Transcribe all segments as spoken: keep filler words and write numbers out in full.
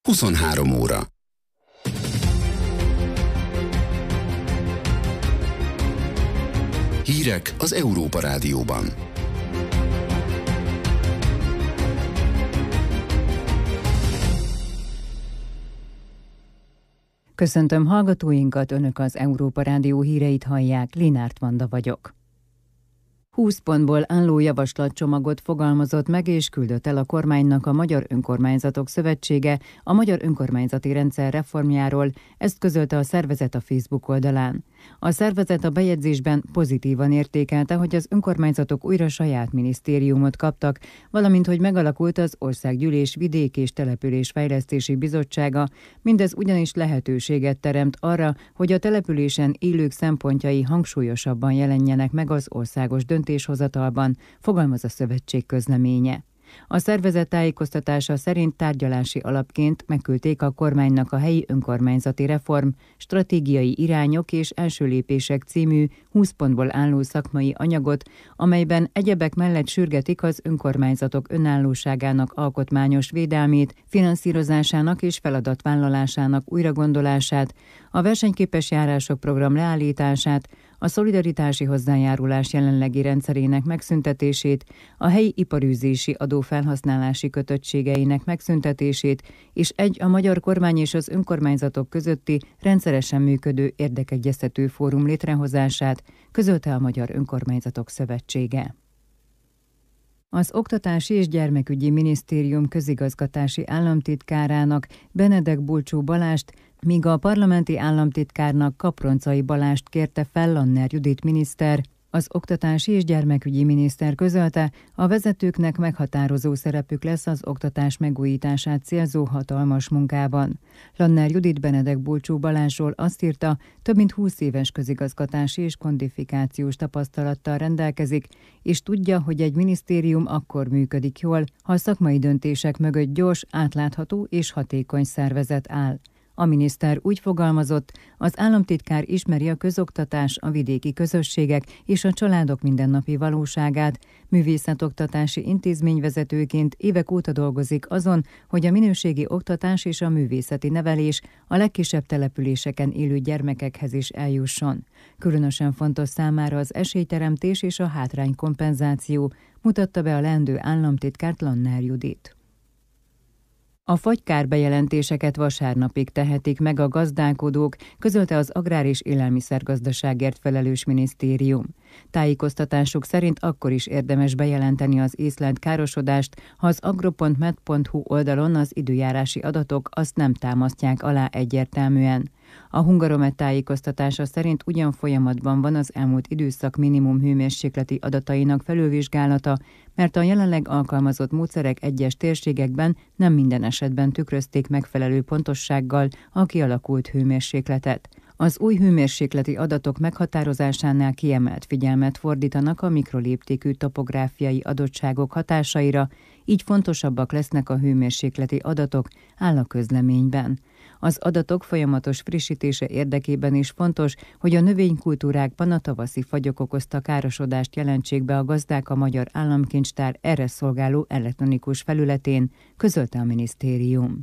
huszonhárom óra. Hírek az Európa Rádióban. Köszöntöm hallgatóinkat, Önök az Európa Rádió híreit hallják, Linárt Vanda vagyok. húsz pontból álló javaslatcsomagot fogalmazott meg és küldött el a kormánynak a Magyar Önkormányzatok Szövetsége a magyar önkormányzati rendszer reformjáról, ezt közölte a szervezet a Facebook oldalán. A szervezet a bejegyzésben pozitívan értékelte, hogy az önkormányzatok újra saját minisztériumot kaptak, valamint hogy megalakult az Országgyűlés Vidék- és Településfejlesztési Bizottsága, mindez ugyanis lehetőséget teremt arra, hogy a településen élők szempontjai hangsúlyosabban jelenjenek meg az országos döntéshozatalban, fogalmaz a szövetség közleménye. A szervezet tájékoztatása szerint tárgyalási alapként megküldték a kormánynak a helyi önkormányzati reform, stratégiai irányok és első lépések című húsz pontból álló szakmai anyagot, amelyben egyebek mellett sürgetik az önkormányzatok önállóságának alkotmányos védelmét, finanszírozásának és feladatvállalásának újragondolását, a versenyképes járások program leállítását, a szolidaritási hozzájárulás jelenlegi rendszerének megszüntetését, a helyi iparűzési adó felhasználási kötöttségeinek megszüntetését és egy a magyar kormány és az önkormányzatok közötti rendszeresen működő érdekegyeztető fórum létrehozását, közölte a Magyar Önkormányzatok Szövetsége. Az Oktatási és Gyermekügyi Minisztérium közigazgatási államtitkárának, Benedek Bulcsú Balást, míg a parlamenti államtitkárnak, Kaproncai Balást kérte fel Lanner Judit miniszter. Az oktatási és gyermekügyi miniszter közölte, a vezetőknek meghatározó szerepük lesz az oktatás megújítását célzó hatalmas munkában. Lanner Judit Benedek Bulcsú Balázsról azt írta, több mint húsz éves közigazgatási és kodifikációs tapasztalattal rendelkezik, és tudja, hogy egy minisztérium akkor működik jól, ha a szakmai döntések mögött gyors, átlátható és hatékony szervezet áll. A miniszter úgy fogalmazott, az államtitkár ismeri a közoktatás, a vidéki közösségek és a családok mindennapi valóságát, művészetoktatási intézményvezetőként évek óta dolgozik azon, hogy a minőségi oktatás és a művészeti nevelés a legkisebb településeken élő gyermekekhez is eljusson. Különösen fontos számára az esélyteremtés és a hátránykompenzáció, mutatta be a leendő államtitkárt Lanner Judit. A fagykár bejelentéseket vasárnapig tehetik meg a gazdálkodók, közölte az Agrár- és Élelmiszergazdaságért felelős minisztérium. Tájékoztatásuk szerint akkor is érdemes bejelenteni az észlelt károsodást, ha az agro pont med pont hu oldalon az időjárási adatok azt nem támasztják alá egyértelműen. A Hungaromet tájékoztatása szerint ugyan folyamatban van az elmúlt időszak minimum hőmérsékleti adatainak felülvizsgálata, mert a jelenleg alkalmazott módszerek egyes térségekben nem minden esetben tükrözték megfelelő pontossággal a kialakult hőmérsékletet. Az új hőmérsékleti adatok meghatározásánál kiemelt figyelmet fordítanak a mikroléptékű topográfiai adottságok hatásaira, így fontosabbak lesznek a hőmérsékleti adatok, áll a közleményben. Az adatok folyamatos frissítése érdekében is fontos, hogy a növénykultúrákban a tavaszi fagyok okozta károsodást jelentsék be a gazdák a Magyar Államkincstár erre szolgáló elektronikus felületén, közölte a minisztérium.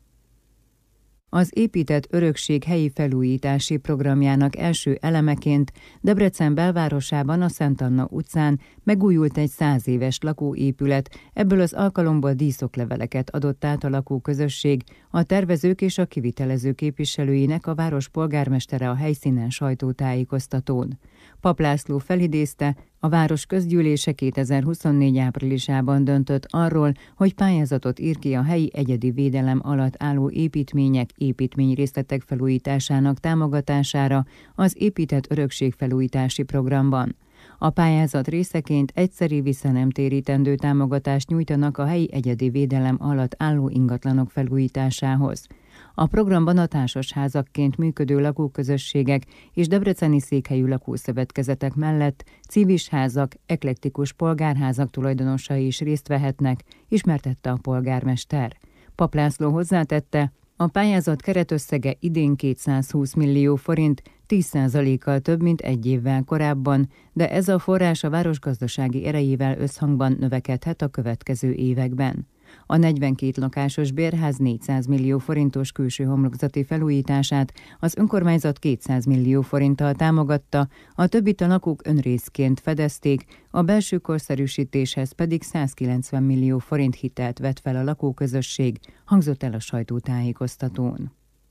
Az Épített Örökség helyi felújítási programjának első elemeként Debrecen belvárosában a Szent Anna utcán megújult egy száz éves lakóépület, ebből az alkalomból díszokleveleket adott át a lakóközösség, a tervezők és a kivitelező képviselőinek a város polgármestere a helyszínen sajtótájékoztatón. Pap László felidézte, a város közgyűlése kétezer-huszonnégy áprilisában döntött arról, hogy pályázatot ír ki a helyi egyedi védelem alatt álló építmények, építményrészletek felújításának támogatására az Épített Örökség felújítási programban. A pályázat részeként egyszeri visszanemtérítendő támogatást nyújtanak a helyi egyedi védelem alatt álló ingatlanok felújításához. A programban a társasházakként működő lakóközösségek és debreceni székhelyű lakószövetkezetek mellett cívisházak, eklektikus polgárházak tulajdonosai is részt vehetnek, ismertette a polgármester. Pap László hozzátette, a pályázat keretösszege idén kétszázhúsz millió forint, tíz százalékkal több, mint egy évvel korábban, de ez a forrás a város gazdasági erejével összhangban növekedhet a következő években. a negyvenkét lakásos bérház négyszáz millió forintos külső homlokzati felújítását az önkormányzat kétszáz millió forinttal támogatta, a többit a lakók önrészként fedezték, a belső korszerűsítéshez pedig százkilencven millió forint hitelt vett fel a lakóközösség, hangzott el a sajtótájékoztatón.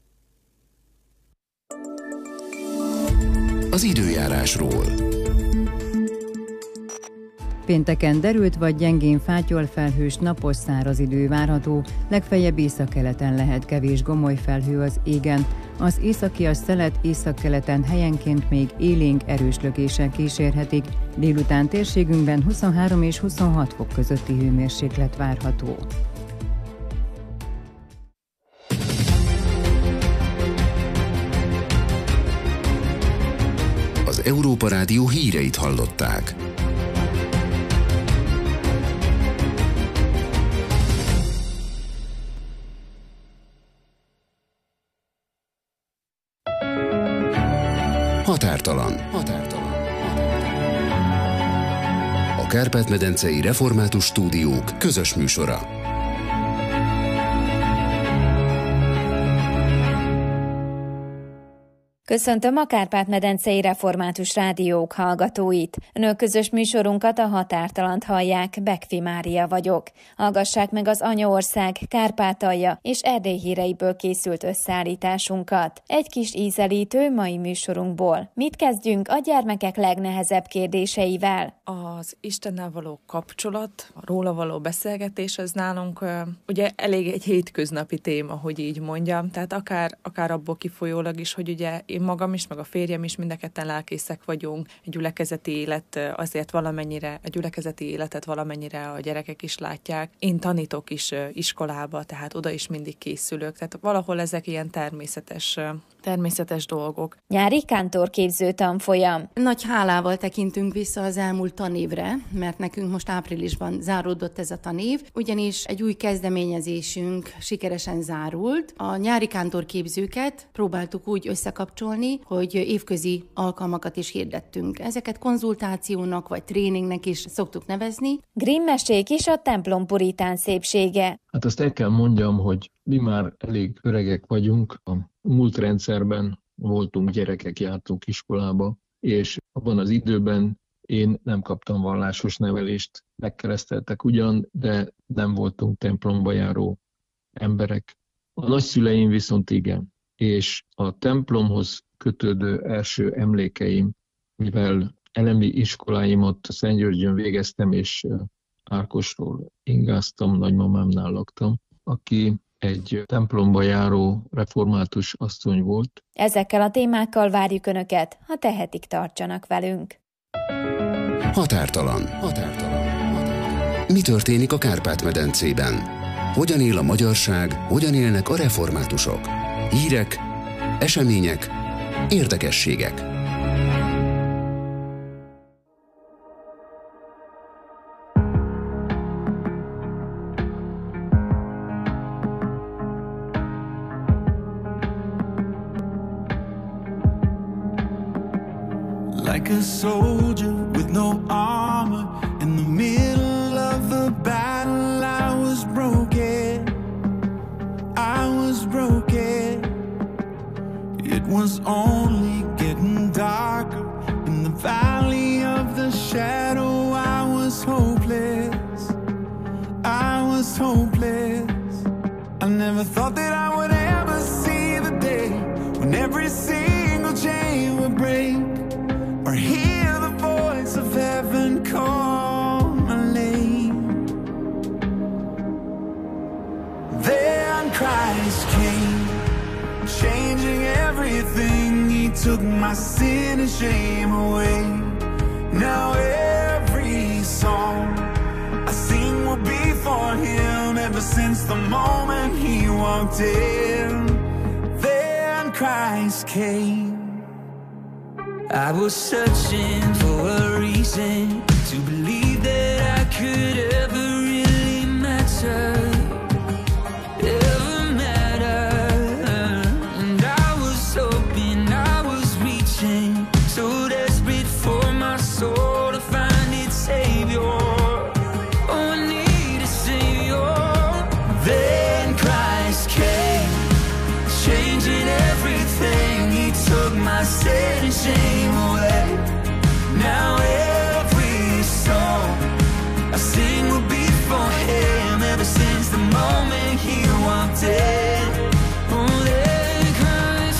Az időjárásról. Pénteken derült vagy gyengén fátyol felhős, napos száraz idő várható, legfeljebb északkeleten lehet kevés gomoly felhő az égen. Az északias szelet északkeleten helyenként még élénk erős lökések kísérhetik, délután térségünkben huszonhárom és huszonhat fok közötti hőmérséklet várható. Az Európa Rádió híreit hallották. Határtalan. Határtalan. A Kárpát-medencei Református Stúdiók közös műsora. Köszöntöm a Kárpát-medencei Református Rádiók hallgatóit. Önök közös műsorunkat, a Határtalant hallják, Bekfi Mária vagyok. Hallgassák meg az Anyaország, Kárpátalja és Erdély híreiből készült összeállításunkat. Egy kis ízelítő mai műsorunkból. Mit kezdjünk a gyermekek legnehezebb kérdéseivel? Az Istennel való kapcsolat, a róla való beszélgetés, az nálunk ugye elég egy hétköznapi téma, hogy így mondjam. Tehát akár, akár abból kifolyólag is, hogy ugye én magam is, meg a férjem is mind a ketten lelkészek vagyunk. A gyülekezeti élet azért valamennyire, a gyülekezeti életet valamennyire a gyerekek is látják. Én tanítok is iskolába, tehát oda is mindig készülök. Tehát valahol ezek ilyen természetes, természetes dolgok. Nyári kántorképző tanfolyam. Nagy hálával tekintünk vissza az elmúlt tanévre, mert nekünk most áprilisban záródott ez a tanév, ugyanis egy új kezdeményezésünk sikeresen zárult. A nyári kántorképzőket próbáltuk úgy összekapcsolni, hogy évközi alkalmakat is hirdettünk. Ezeket konzultációnak vagy tréningnek is szoktuk nevezni. Grimm mesék is a templom puritán szépsége. Hát azt el kell mondjam, hogy mi már elég öregek vagyunk. A múlt rendszerben voltunk gyerekek, jártunk iskolába, és abban az időben én nem kaptam vallásos nevelést, megkereszteltek ugyan, de nem voltunk templomba járó emberek. A nagyszüleim viszont igen, és a templomhoz kötődő első emlékeim, mivel elemi iskoláimat Szentgyörgyön végeztem, és Ákosról ingáztam, nagymamámnál laktam, aki egy templomba járó református asszony volt. Ezekkel a témákkal várjuk Önöket, ha tehetik, tartsanak velünk. Határtalan. Határtalan. Mi történik a Kárpát-medencében? Hogyan él a magyarság, hogyan élnek a reformátusok? Hírek, események, érdekességek. Like a soldier with no armor, in the middle of the battle I was broken, I was broken. It was only getting darker, in the valley of the shadow I was hopeless, I was hopeless. I never thought that I would ever see the day when every single chain would break, or hear the voice of heaven call my name. Then Christ came, changing everything. He took my sin and shame away. Now every song I sing will be for Him, ever since the moment He walked in. Then Christ came. I was searching for a reason to believe that I could ever really matter, ever matter. And I was hoping, I was reaching, so desperate for my soul to find its Savior. Oh, I need a Savior. shame away. Now every song I sing will be for him. Ever since the moment he walked in, oh, then Christ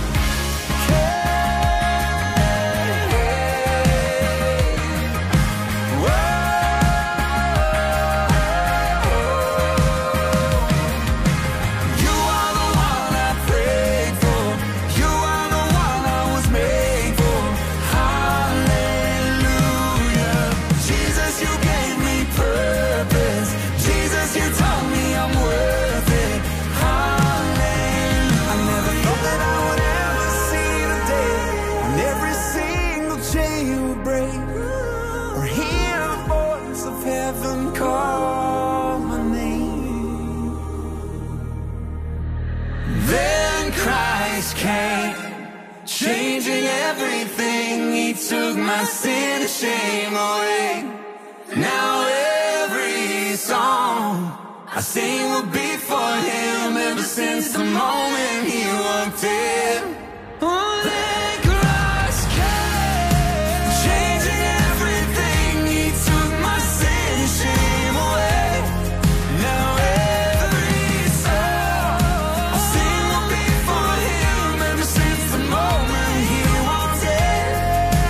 came, changing everything. He took my sin and shame away. Now every song I sing will be for him. Ever since the moment he walked in, oh, then Christ came, changing everything. He took my sin and shame away. Now every song I sing will be for him. Ever since the moment he walked in,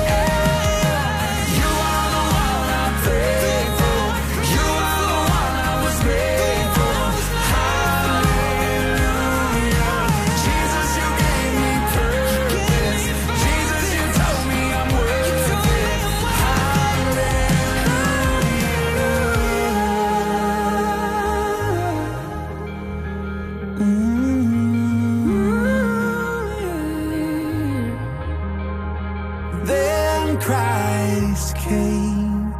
you are the one I prayed for. You are the one I was made for. Hallelujah. Jesus, you gave me purpose. Jesus, you told me I'm worth it. Hallelujah. Mm-hmm. Then Christ came.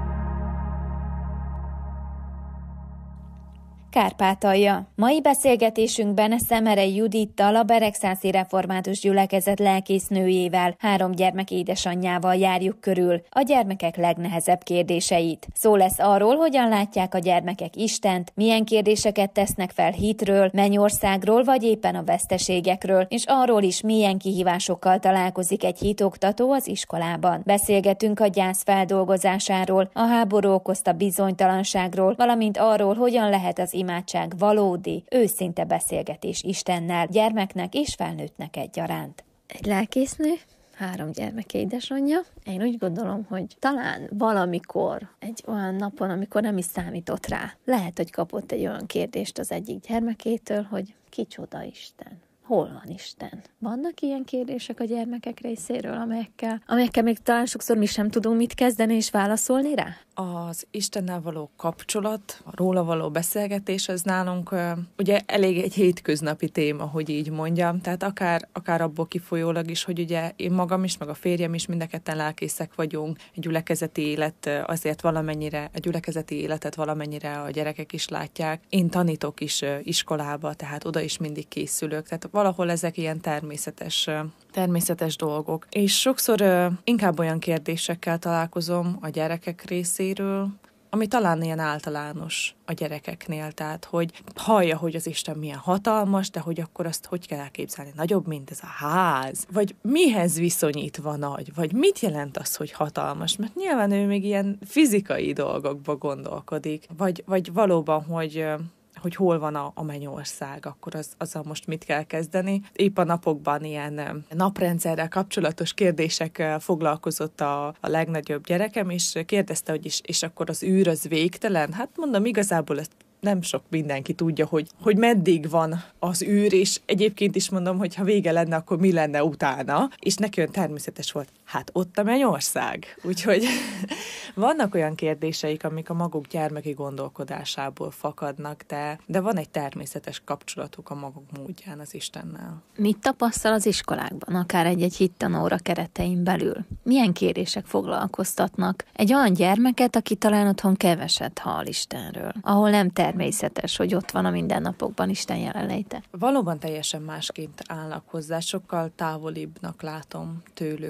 Kárpátalja. Mai beszélgetésünkben Szemerei Judittal, a Beregszászi Református Gyülekezet lelkésznőjével, három gyermek édesanyjával járjuk körül a gyermekek legnehezebb kérdéseit. Szó lesz arról, hogyan látják a gyermekek Istent, milyen kérdéseket tesznek fel hitről, mennyországról vagy éppen a veszteségekről, és arról is, milyen kihívásokkal találkozik egy hitoktató az iskolában. Beszélgetünk a gyász feldolgozásáról, a háború okozta bizonytalanságról, valamint arról, hogyan lehet az imádság valódi, őszinte beszélgetés Istennel, gyermeknek és felnőttnek egyaránt. Egy lelkésznő, három gyermek édesanyja. Én úgy gondolom, hogy talán valamikor, egy olyan napon, amikor nem is számított rá, lehet, hogy kapott egy olyan kérdést az egyik gyermekétől, hogy kicsoda Isten? Hol van Isten? Vannak ilyen kérdések a gyermekek részéről, amelyekkel, amelyekkel még talán sokszor mi sem tudunk mit kezdeni és válaszolni rá? Az Istennel való kapcsolat, a róla való beszélgetés, az nálunk ugye elég egy hétköznapi téma, hogy így mondjam, tehát akár, akár abból kifolyólag is, hogy ugye én magam is, meg a férjem is mind a ketten lelkészek vagyunk, egy gyülekezeti élet azért valamennyire, a gyülekezeti életet valamennyire a gyerekek is látják. Én tanítok is iskolába, tehát oda is mindig készülök, tehát valahol ezek ilyen természetes, természetes dolgok. És sokszor uh, inkább olyan kérdésekkel találkozom a gyerekek részéről, ami talán ilyen általános a gyerekeknél, tehát hogy hallja, hogy az Isten milyen hatalmas, de hogy akkor azt hogy kell elképzelni? Nagyobb, mint ez a ház? Vagy mihez viszonyítva nagy? Vagy mit jelent az, hogy hatalmas? Mert nyilván ő még ilyen fizikai dolgokba gondolkodik. Vagy, vagy valóban, hogy... hogy hol van a, a mennyország, akkor az, azzal most mit kell kezdeni. Épp a napokban ilyen naprendszerrel kapcsolatos kérdésekkel foglalkozott a, a legnagyobb gyerekem, és kérdezte, hogy is, és akkor az űr az végtelen? Hát mondom, igazából ezt nem sok mindenki tudja, hogy, hogy meddig van az űr, és egyébként is mondom, hogy ha vége lenne, akkor mi lenne utána, és neki olyan természetes volt, hát ott a mennyország. Úgyhogy vannak olyan kérdéseik, amik a maguk gyermeki gondolkodásából fakadnak, de, de van egy természetes kapcsolatuk a maguk módján az Istennel. Mit tapasztal az iskolákban, akár egy-egy hittanóra keretein belül? Milyen kérdések foglalkoztatnak egy olyan gyermeket, aki talán otthon keveset hall Istenről, ahol nem természetes, hogy ott van a mindennapokban Isten jelenléte? Valóban teljesen másként állnak hozzá, sokkal távolibbnak látom tőlük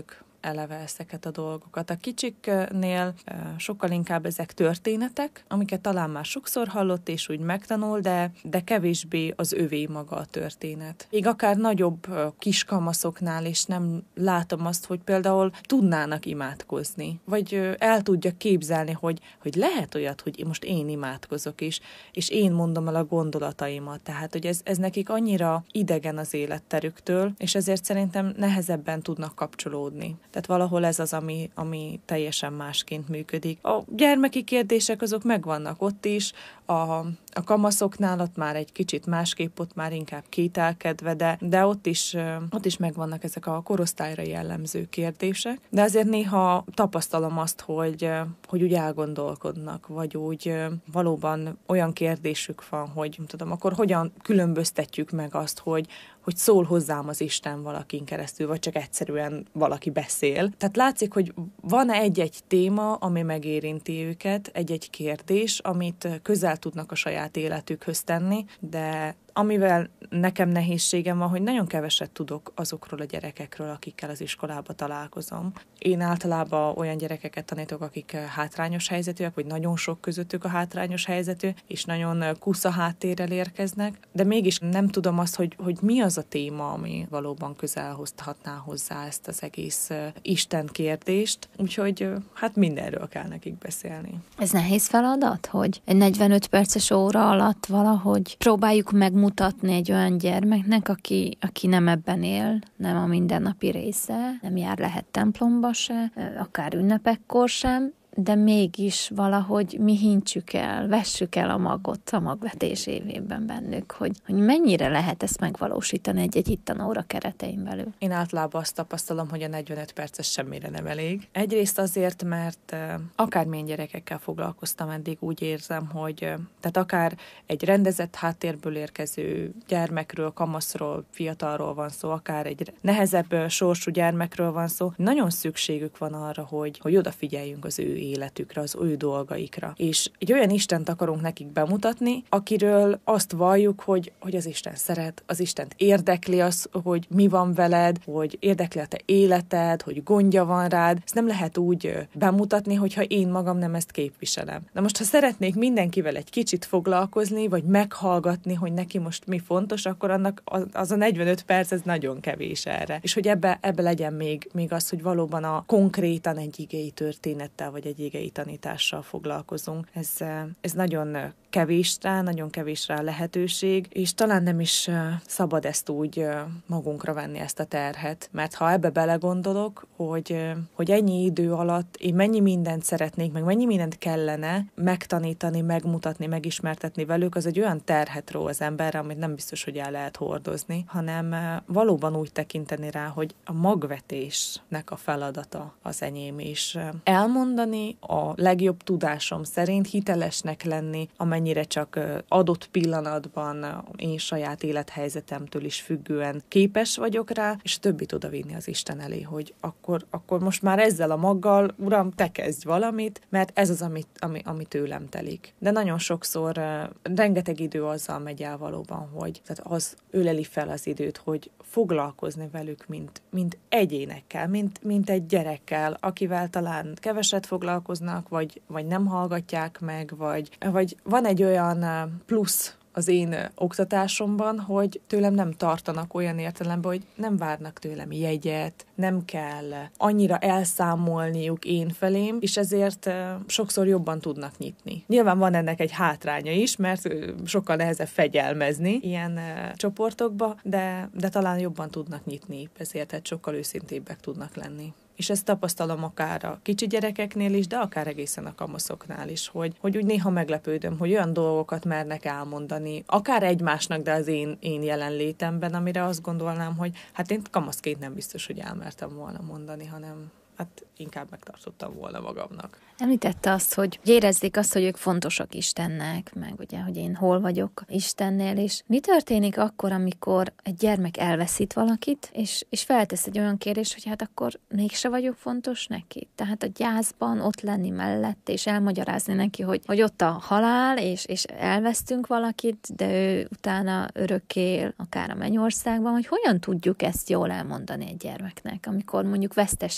eleve ezeket a dolgokat. A kicsiknél sokkal inkább ezek történetek, amiket talán már sokszor hallott és úgy megtanul, de, de kevésbé az övé maga a történet. Még akár nagyobb kiskamaszoknál is nem látom azt, hogy például tudnának imádkozni, vagy el tudja képzelni, hogy, hogy lehet olyat, hogy most én imádkozok is, és én mondom el a gondolataimat. Tehát, hogy ez, ez nekik annyira idegen az életterüktől, és ezért szerintem nehezebben tudnak kapcsolódni. Tehát valahol ez az, ami, ami teljesen másként működik. A gyermeki kérdések azok megvannak ott is, a, a kamaszoknál ott már egy kicsit másképp, ott már inkább kételkedve, de, de ott is, ott is megvannak ezek a korosztályra jellemző kérdések. De azért néha tapasztalom azt, hogy, hogy úgy elgondolkodnak, vagy úgy valóban olyan kérdésük van, hogy nem tudom, akkor hogyan különböztetjük meg azt, hogy hogy szól hozzám az Isten valakin keresztül, vagy csak egyszerűen valaki beszél. Tehát látszik, hogy van egy-egy téma, ami megérinti őket, egy-egy kérdés, amit közel tudnak a saját életükhöz tenni, de amivel nekem nehézségem van, hogy nagyon keveset tudok azokról a gyerekekről, akikkel az iskolába találkozom. Én általában olyan gyerekeket tanítok, akik hátrányos helyzetűek, vagy nagyon sok közöttük a hátrányos helyzetű, és nagyon kusza háttérrel érkeznek, de mégis nem tudom azt, hogy, hogy mi az a téma, ami valóban közel hozhatná hozzá ezt az egész Isten kérdést. Úgyhogy hát mindenről kell nekik beszélni. Ez nehéz feladat, hogy egy negyvenöt perces óra alatt valahogy próbáljuk megmutatni egy olyan gyermeknek, aki, aki nem ebben él, nem a mindennapi része, nem jár lehet templomba se, akár ünnepekkor sem, de mégis valahogy mi hintsük el, vessük el a magot a magvetés évében bennük, hogy, hogy mennyire lehet ezt megvalósítani egy-egy hittanóra keretein belül. Én általában azt tapasztalom, hogy a negyvenöt perces semmire nem elég. Egyrészt azért, mert akármilyen gyerekekkel foglalkoztam eddig, úgy érzem, hogy tehát akár egy rendezett háttérből érkező gyermekről, kamaszról, fiatalról van szó, akár egy nehezebb sorsú gyermekről van szó, nagyon szükségük van arra, hogy, hogy odafigyeljünk az ő életükre, az ő dolgaikra. És egy olyan Istent akarunk nekik bemutatni, akiről azt valljuk, hogy, hogy az Isten szeret, az Istent érdekli az, hogy mi van veled, hogy érdekli a te életed, hogy gondja van rád. Ezt nem lehet úgy bemutatni, hogyha én magam nem ezt képviselem. Na most, ha szeretnék mindenkivel egy kicsit foglalkozni, vagy meghallgatni, hogy neki most mi fontos, akkor annak az a negyvenöt perc, ez nagyon kevés erre. És hogy ebbe, ebbe legyen még, még az, hogy valóban a konkrétan egy igei történettel, vagy egy igei tanítással foglalkozunk. Ez, ez nagyon kevés rá, nagyon kevés rá lehetőség, és talán nem is szabad ezt úgy magunkra venni, ezt a terhet, mert ha ebbe belegondolok, hogy, hogy ennyi idő alatt én mennyi mindent szeretnék, meg mennyi mindent kellene megtanítani, megmutatni, megismertetni velük, az egy olyan terhet ró az emberre, amit nem biztos, hogy el lehet hordozni, hanem valóban úgy tekinteni rá, hogy a magvetésnek a feladata az enyém is. Elmondani a legjobb tudásom szerint, hitelesnek lenni, amennyire csak adott pillanatban én saját élethelyzetemtől is függően képes vagyok rá, és többit odavinni az Isten elé, hogy akkor, akkor most már ezzel a maggal, Uram, te kezdj valamit, mert ez az, ami, ami, ami tőlem telik. De nagyon sokszor uh, rengeteg idő azzal megy el valóban, hogy tehát az öleli fel az időt, hogy foglalkozni velük, mint, mint egyénekkel, mint, mint egy gyerekkel, akivel talán keveset foglalkoznak, vagy, vagy nem hallgatják meg, vagy, vagy van egy olyan plusz az én oktatásomban, hogy tőlem nem tartanak olyan értelemben, hogy nem várnak tőlem jegyet, nem kell annyira elszámolniuk én felém, és ezért sokszor jobban tudnak nyitni. Nyilván van ennek egy hátránya is, mert sokkal nehezebb fegyelmezni ilyen csoportokba, de, de talán jobban tudnak nyitni, ezért tehát sokkal őszintébbek tudnak lenni. És ezt tapasztalom akár a kicsi gyerekeknél is, de akár egészen a kamaszoknál is, hogy, hogy úgy néha meglepődöm, hogy olyan dolgokat mernek elmondani, akár egymásnak, de az én, én jelenlétemben, amire azt gondolnám, hogy hát én kamaszként nem biztos, hogy elmertem volna mondani, hanem hát inkább megtartottam volna magamnak. Említette azt, hogy érezzék azt, hogy ők fontosak Istennek, meg ugye, hogy én hol vagyok Istennél, és mi történik akkor, amikor egy gyermek elveszít valakit, és, és feltesz egy olyan kérdést, hogy hát akkor mégse vagyok fontos neki. Tehát a gyászban ott lenni mellett, és elmagyarázni neki, hogy, hogy ott a halál, és, és elvesztünk valakit, de ő utána örökké él, akár a mennyországban, hogy hogyan tudjuk ezt jól elmondani egy gyermeknek, amikor mondjuk veszteség éri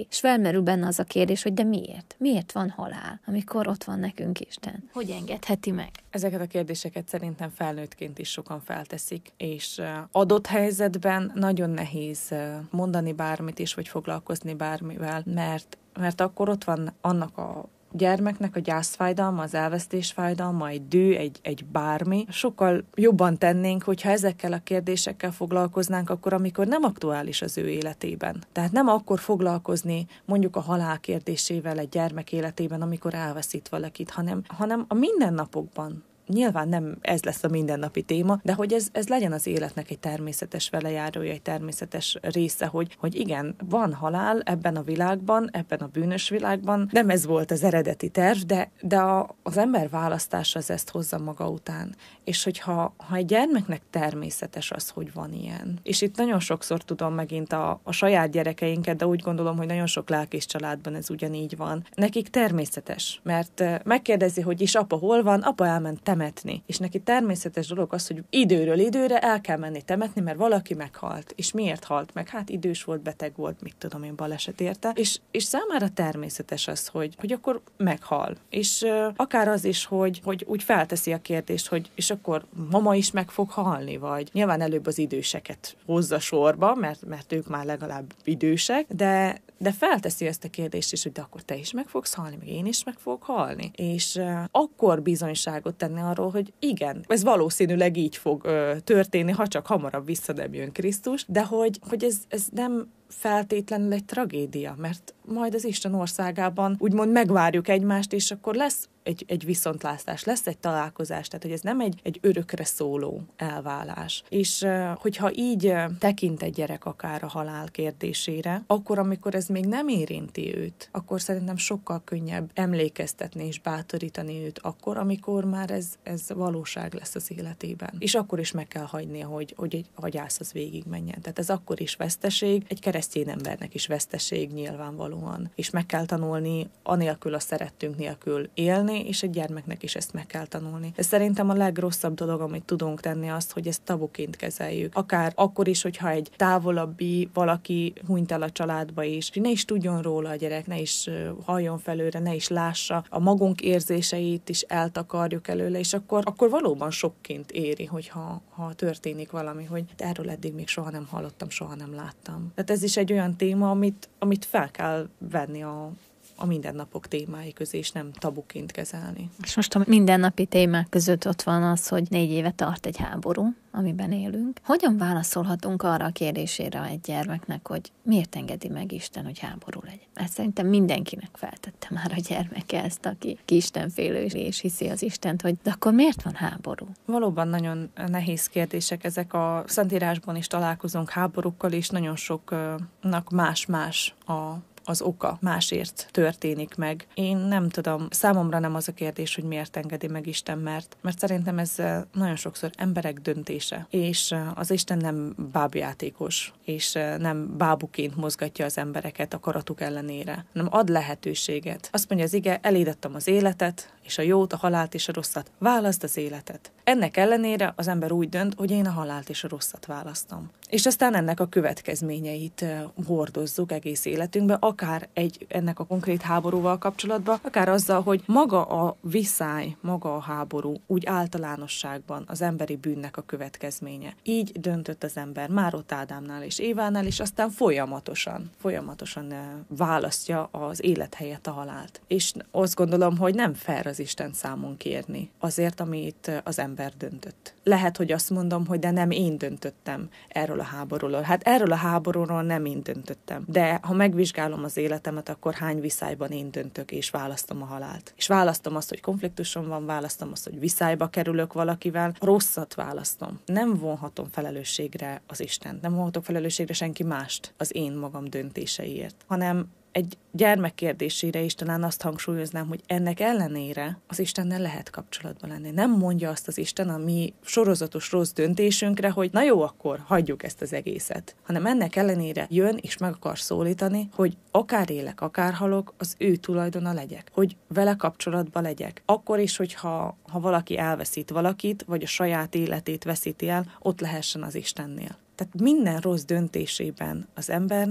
megéli. És felmerül benne az a kérdés, hogy de miért? Miért van halál, amikor ott van nekünk Isten? Hogy engedheti meg? Ezeket a kérdéseket szerintem felnőttként is sokan felteszik, és adott helyzetben nagyon nehéz mondani bármit is, vagy foglalkozni bármivel, mert, mert akkor ott van annak a gyermeknek a gyászfájdalma, az elvesztésfájdalma, egy dű, egy, egy bármi. Sokkal jobban tennénk, hogyha ezekkel a kérdésekkel foglalkoznánk akkor, amikor nem aktuális az ő életében. Tehát nem akkor foglalkozni mondjuk a halál kérdésével egy gyermek életében, amikor elveszít valakit, hanem, hanem a mindennapokban. Nyilván nem ez lesz a mindennapi téma, de hogy ez, ez legyen az életnek egy természetes velejárója, egy természetes része, hogy, hogy igen, van halál ebben a világban, ebben a bűnös világban, nem ez volt az eredeti terv, de, de a, az ember választása az ezt hozza maga után. És hogyha ha egy gyermeknek természetes az, hogy van ilyen. És itt nagyon sokszor tudom megint a, a saját gyerekeinket, de úgy gondolom, hogy nagyon sok lelkész családban ez ugyanígy van. Nekik természetes, mert megkérdezi, hogy is apa hol van, apa elment temetni. És neki természetes dolog az, hogy időről időre el kell menni temetni, mert valaki meghalt. És miért halt meg? Hát idős volt, beteg volt, mit tudom én, baleset érte. És, és számára természetes az, hogy, hogy akkor meghal. És uh, akár az is, hogy, hogy úgy felteszi a kérdést, hogy és akkor mama is meg fog halni, vagy nyilván előbb az időseket hozza sorba, mert, mert ők már legalább idősek, de, de felteszi ezt a kérdést is, hogy de akkor te is meg fogsz halni, meg én is meg fogok halni. És uh, akkor bizonyságot tenni arról, hogy igen, ez valószínűleg így fog ö, történni, ha csak hamarabb vissza nem jön Krisztus, de hogy, hogy ez, ez nem feltétlenül egy tragédia, mert majd az Isten országában úgymond megvárjuk egymást, és akkor lesz egy, egy viszontlátás, lesz egy találkozás, tehát hogy ez nem egy, egy örökre szóló elválás. És hogyha így tekint egy gyerek akár a halál kérdésére, akkor, amikor ez még nem érinti őt, akkor szerintem sokkal könnyebb emlékeztetni és bátorítani őt akkor, amikor már ez, ez valóság lesz az életében. És akkor is meg kell hagynia, hogy, hogy egy agyász az végigmenjen. Tehát ez akkor is veszteség, egy keresztény embernek is veszteség nyilvánvalóan. És meg kell tanulni anélkül a szerettünk nélkül élni, és egy gyermeknek is ezt meg kell tanulni. Ez szerintem a legrosszabb dolog, amit tudunk tenni, azt, hogy ezt tabuként kezeljük. Akár akkor is, hogyha egy távolabbi valaki hunyt el a családba is, ne is tudjon róla a gyerek, ne is halljon felőle, ne is lássa, a magunk érzéseit is eltakarjuk előle, és akkor, akkor valóban sokként éri, hogyha ha történik valami, hogy erről eddig még soha nem hallottam, soha nem láttam. Tehát ez is egy olyan téma, amit, amit fel kell venni a a mindennapok témái közé, és nem tabuként kezelni. És most a mindennapi témák között ott van az, hogy négy éve tart egy háború, amiben élünk. Hogyan válaszolhatunk arra a kérdésére egy gyermeknek, hogy miért engedi meg Isten, hogy háború legyen? Ezt szerintem mindenkinek feltette már a gyermeke ezt, aki ki istenfélő és hiszi az Istent, hogy de akkor miért van háború? Valóban nagyon nehéz kérdések ezek. A Szentírásban is találkozunk háborúkkal, és nagyon soknak más-más a az oka, másért történik meg. Én nem tudom, számomra nem az a kérdés, hogy miért engedi meg Isten, mert, mert szerintem ez nagyon sokszor emberek döntése, és az Isten nem bábjátékos, és nem bábuként mozgatja az embereket akaratuk ellenére, hanem ad lehetőséget. Azt mondja az ige, elédettem az életet, és a jót, a halált és a rosszat. Válaszd az életet. Ennek ellenére az ember úgy dönt, hogy én a halált és a rosszat választom. És aztán ennek a következményeit hordozzuk egész életünkben, akár egy, ennek a konkrét háborúval kapcsolatban, akár azzal, hogy maga a viszály, maga a háború úgy általánosságban az emberi bűnnek a következménye. Így döntött az ember már ott Ádámnál és Évánál, és aztán folyamatosan, folyamatosan választja az élet helyett a halált. És azt gondolom, hogy nem fair az Isten számon kérni azért, amit az ember döntött. Lehet, hogy azt mondom, hogy de nem én döntöttem erről a háborúról. Hát erről a háborúról nem én döntöttem. De ha megvizsgálom az életemet, akkor hány viszályban én döntök, és választom a halált. És választom azt, hogy konfliktusom van, választom azt, hogy viszályba kerülök valakivel, rosszat választom. Nem vonhatom felelősségre az Istent, nem vonhatok felelősségre senki mást az én magam döntéseiért, hanem egy gyermek kérdésére is talán azt hangsúlyoznám, hogy ennek ellenére az Istennel lehet kapcsolatban lenni. Nem mondja azt az Isten a mi sorozatos rossz döntésünkre, hogy na jó, akkor hagyjuk ezt az egészet. Hanem ennek ellenére jön és meg akar szólítani, hogy akár élek, akár halok, az ő tulajdona legyek. Hogy vele kapcsolatban legyek. Akkor is, hogyha ha valaki elveszít valakit, vagy a saját életét veszíti el, ott lehessen az Istennél. Tehát minden rossz döntésében az embernek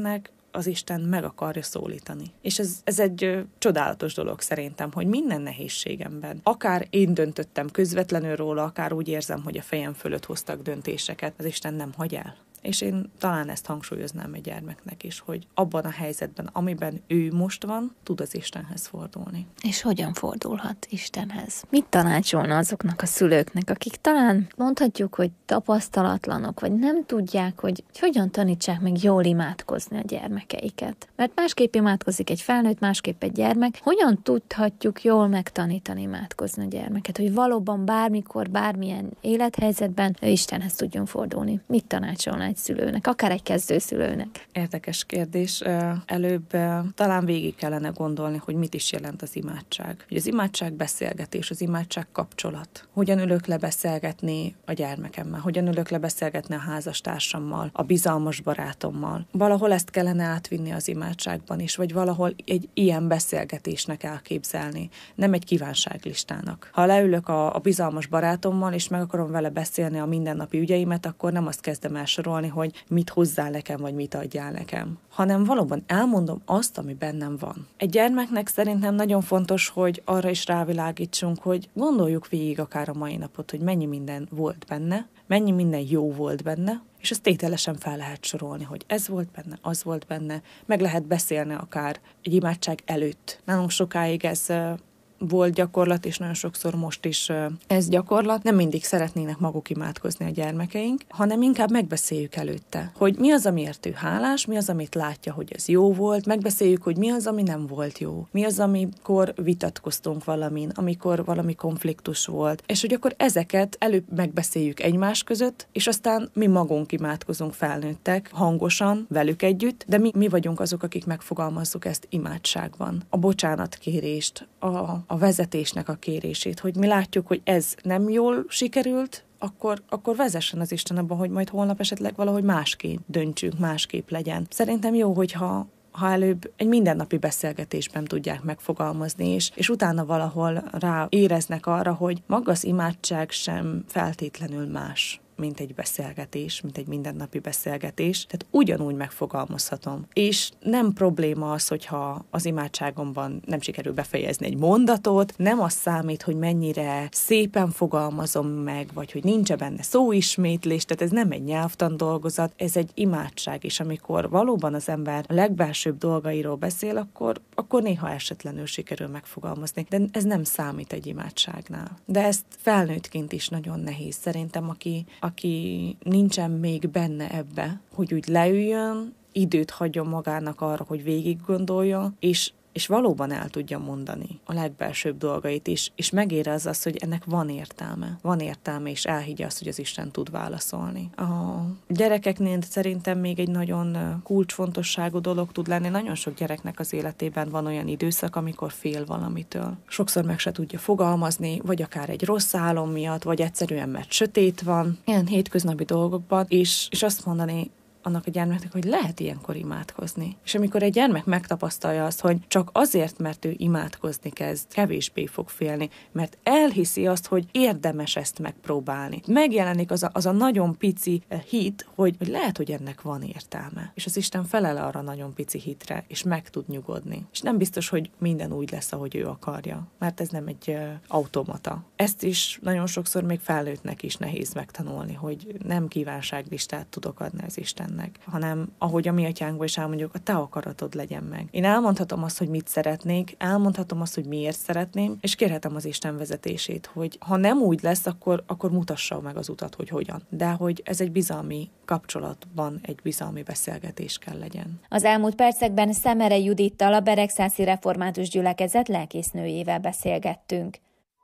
az Isten meg akarja szólítani. És ez, ez egy ö, csodálatos dolog szerintem, hogy minden nehézségemben, akár én döntöttem közvetlenül róla, akár úgy érzem, hogy a fejem fölött hoztak döntéseket, az Isten nem hagy el. És én talán ezt hangsúlyoznám egy gyermeknek is, hogy abban a helyzetben, amiben ő most van, tud az Istenhez fordulni. És hogyan fordulhat Istenhez? Mit tanácsolna azoknak a szülőknek, akik talán mondhatjuk, hogy tapasztalatlanok, vagy nem tudják, hogy hogyan tanítsák meg jól imádkozni a gyermekeiket? Mert másképp imádkozik egy felnőtt, másképp egy gyermek. Hogyan tudhatjuk jól megtanítani imádkozni a gyermeket, hogy valóban bármikor, bármilyen élethelyzetben ő Istenhez tudjon fordulni? Mit tanácsolna egy szülőnek, akár egy kezdőszülőnek? Érdekes kérdés. Előbb talán végig kellene gondolni, hogy mit is jelent az imádság. Hogy az imádság beszélgetés, az imádság kapcsolat. Hogyan ülök le beszélgetni a gyermekemmel, hogyan ülök le beszélgetni a házastársammal, a bizalmas barátommal. Valahol ezt kellene átvinni az imádságban is, vagy valahol egy ilyen beszélgetésnek elképzelni, nem egy kívánságlistának. Ha leülök a, a bizalmas barátommal, és meg akarom vele beszélni a mindennapi ügyeimet, akkor nem azt kezdem el sorolni, hogy mit hozzál nekem, vagy mit adjál nekem, hanem valóban elmondom azt, ami bennem van. Egy gyermeknek szerintem nagyon fontos, hogy arra is rávilágítsunk, hogy gondoljuk végig akár a mai napot, hogy mennyi minden volt benne, mennyi minden jó volt benne, és ezt tételesen fel lehet sorolni, hogy ez volt benne, az volt benne, meg lehet beszélni akár egy imádság előtt. Nálunk sokáig ez volt gyakorlat, és nagyon sokszor most is ez gyakorlat. Nem mindig szeretnének maguk imádkozni a gyermekeink, hanem inkább megbeszéljük előtte, hogy mi az, amiért ő hálás, mi az, amit látja, hogy ez jó volt, megbeszéljük, hogy mi az, ami nem volt jó, mi az, amikor vitatkoztunk valamin, amikor valami konfliktus volt, és hogy akkor ezeket előbb megbeszéljük egymás között, és aztán mi magunk imádkozunk felnőttek, hangosan, velük együtt, de mi, mi vagyunk azok, akik megfogalmazzuk ezt imádságban. A bocsánatkérést, a a vezetésnek a kérését, hogy mi látjuk, hogy ez nem jól sikerült, akkor, akkor vezessen az Isten abban, hogy majd holnap esetleg valahogy másképp döntsünk, másképp legyen. Szerintem jó, hogyha ha előbb egy mindennapi beszélgetésben tudják megfogalmazni, és, és utána valahol rá éreznek arra, hogy maga az imádság sem feltétlenül más, mint egy beszélgetés, mint egy mindennapi beszélgetés. Tehát ugyanúgy megfogalmazhatom. És nem probléma az, hogyha az imádságomban nem sikerül befejezni egy mondatot, nem az számít, hogy mennyire szépen fogalmazom meg, vagy hogy nincs benne szóismétlés, tehát ez nem egy nyelvtan dolgozat, ez egy imádság, és amikor valóban az ember a legbelsőbb dolgairól beszél, akkor, akkor néha esetlenül sikerül megfogalmazni. De ez nem számít egy imádságnál. De ezt felnőttként is nagyon nehéz. Szerintem, aki aki nincsen még benne ebbe, hogy úgy leüljön, időt hagyjon magának arra, hogy végig gondolja, és, és valóban el tudja mondani a legbelsőbb dolgait is, és megérezze azt, hogy ennek van értelme. Van értelme, és elhiggye azt, hogy az Isten tud válaszolni. A gyerekeknél szerintem még egy nagyon kulcsfontosságú dolog tud lenni. Nagyon sok gyereknek az életében van olyan időszak, amikor fél valamitől. Sokszor meg se tudja fogalmazni, vagy akár egy rossz álom miatt, vagy egyszerűen mert sötét van, ilyen hétköznapi dolgokban, és, és azt mondani annak a gyermeknek, hogy lehet ilyenkor imádkozni. És amikor egy gyermek megtapasztalja azt, hogy csak azért, mert ő imádkozni kezd, kevésbé fog félni, mert elhiszi azt, hogy érdemes ezt megpróbálni. Megjelenik az a, az a nagyon pici hit, hogy, hogy lehet, hogy ennek van értelme. És az Isten felel arra nagyon pici hitre, és meg tud nyugodni. És nem biztos, hogy minden úgy lesz, ahogy ő akarja, mert ez nem egy uh, automata. Ezt is nagyon sokszor még felnőttnek is nehéz megtanulni, hogy nem kívánságlistát tudok adni az Isten, hanem ahogy a mi atyánkból is elmondjuk, a te akaratod legyen meg. Én elmondhatom azt, hogy mit szeretnék, elmondhatom azt, hogy miért szeretném, és kérhetem az Isten vezetését, hogy ha nem úgy lesz, akkor, akkor mutassa meg az utat, hogy hogyan. De hogy ez egy bizalmi kapcsolatban, egy bizalmi beszélgetés kell legyen. Az elmúlt percekben Szemere Judittal, a Beregszászi Református Gyülekezet lelkésznőjével beszélgettünk.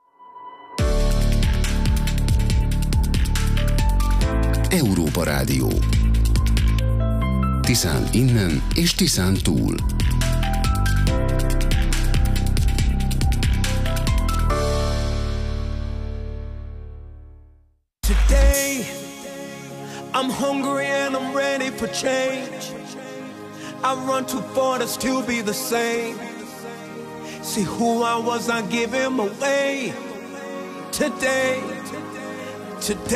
Európa Rádió. Tiszán innen és Tiszán túl. Today, I'm hungry and I'm ready for change. I run too far to still be the same. See who I was, I give him away. Today,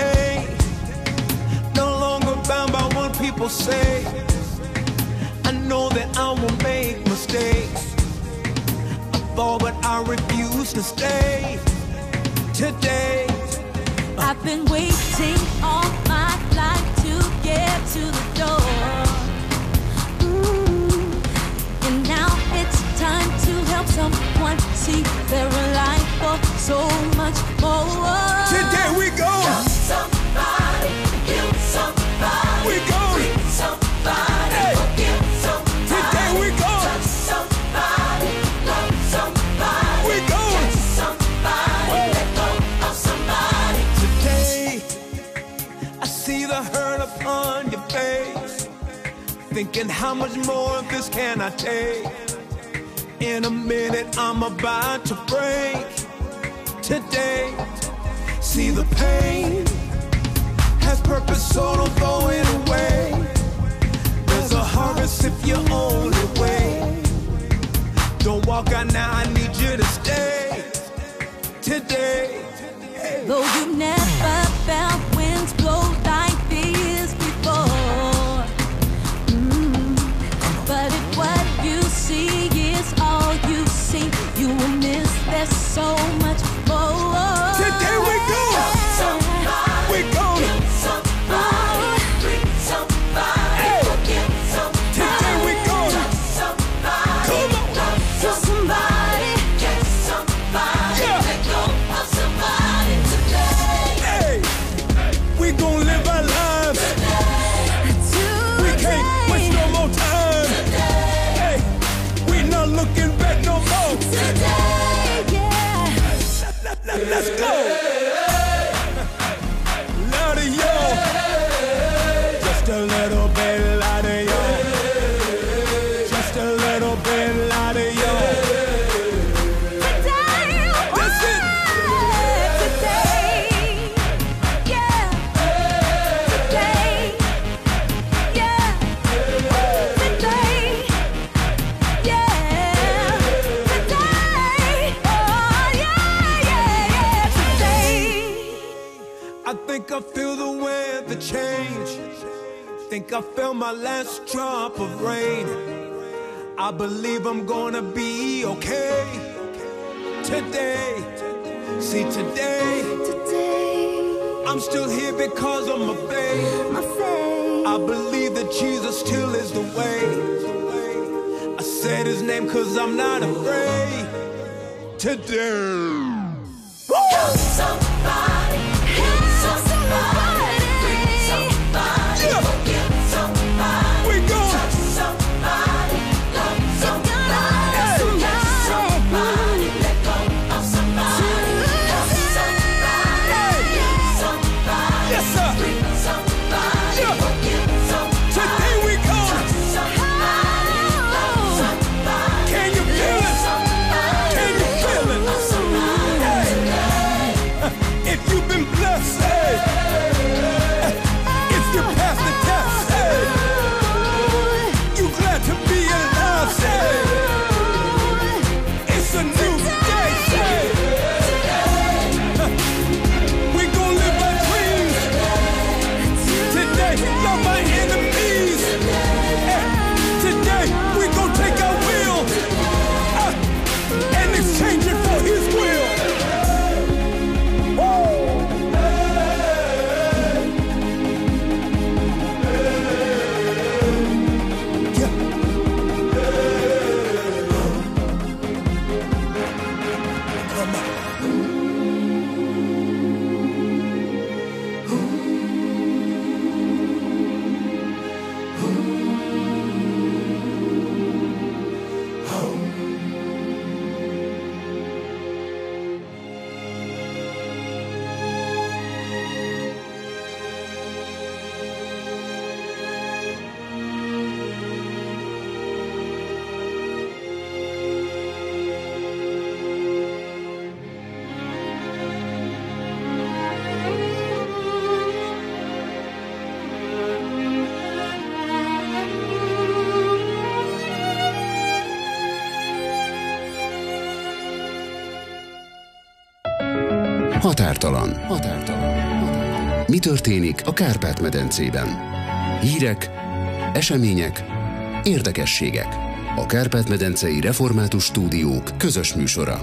today, no longer bound by what people say. I know that I will make mistakes. I fall, but I refuse to stay. Today, I've been waiting all my life to get to the door. Ooh. And now it's time to help someone see their life for so much more. Today we go. Love somebody, heal somebody, we go. Free somebody, hey. Forgive somebody. Today we go. Touch somebody, love somebody, we go. Catch somebody, oh. Let go of somebody. Today, I see the hurt upon your face, thinking how much more of this can I take? In a minute I'm about to break. Today, see the pain has purpose, so don't throw it away. There's a harvest if you only wait. Don't walk out now, I need you to stay. Today, hey. Though you never felt winds blow like these before, mm. But if what you see is all you see, you will miss there's so much more. Today we go. Somebody, we go. Somebody, free somebody, hey. Forgive somebody. Today we go. Somebody, come on. Love somebody, catch somebody, yeah. Let go of somebody today. Hey, we gon' live our lives. Today. We can't waste no more time. Today. Hey, we not looking back no more. Today, yeah. Let's go. Louder, y'all. Just a little bit louder, y'all. Just a little bit louder, y'all. Today, that's it. Today, yeah. Today, yeah. Today, yeah. Today, oh yeah, yeah, yeah. Today. I think I feel the weather change. Think I felt my last drop of rain. I believe I'm gonna be okay. Today, see today, Today, I'm still here because of my faith. my faith. I believe that Jesus still is the way. I said his name cause I'm not afraid. Today. Love somebody, heal somebody, free somebody, yeah. Forgive somebody, we go. Touch somebody, love somebody, hey. Catch somebody, let go of somebody, love somebody, hey. Heal somebody, yes, sir. Free somebody, yeah. Forgive somebody, today we go. Touch somebody, love somebody, can you feel it? Somebody, can you feel it? Hey. If you've been blessed, hey. If you passed the test, hey. You glad to be alive, say. It's a new day, say. We gon' live our dreams today. Love our enemies. Hey. Today we gon' take our will uh, and exchange it for his will. Határtalan. Határtalan. Mi történik a Kárpát-medencében? Hírek, események, Érdekességek. A Kárpát-medencei Református Stúdiók közös műsora.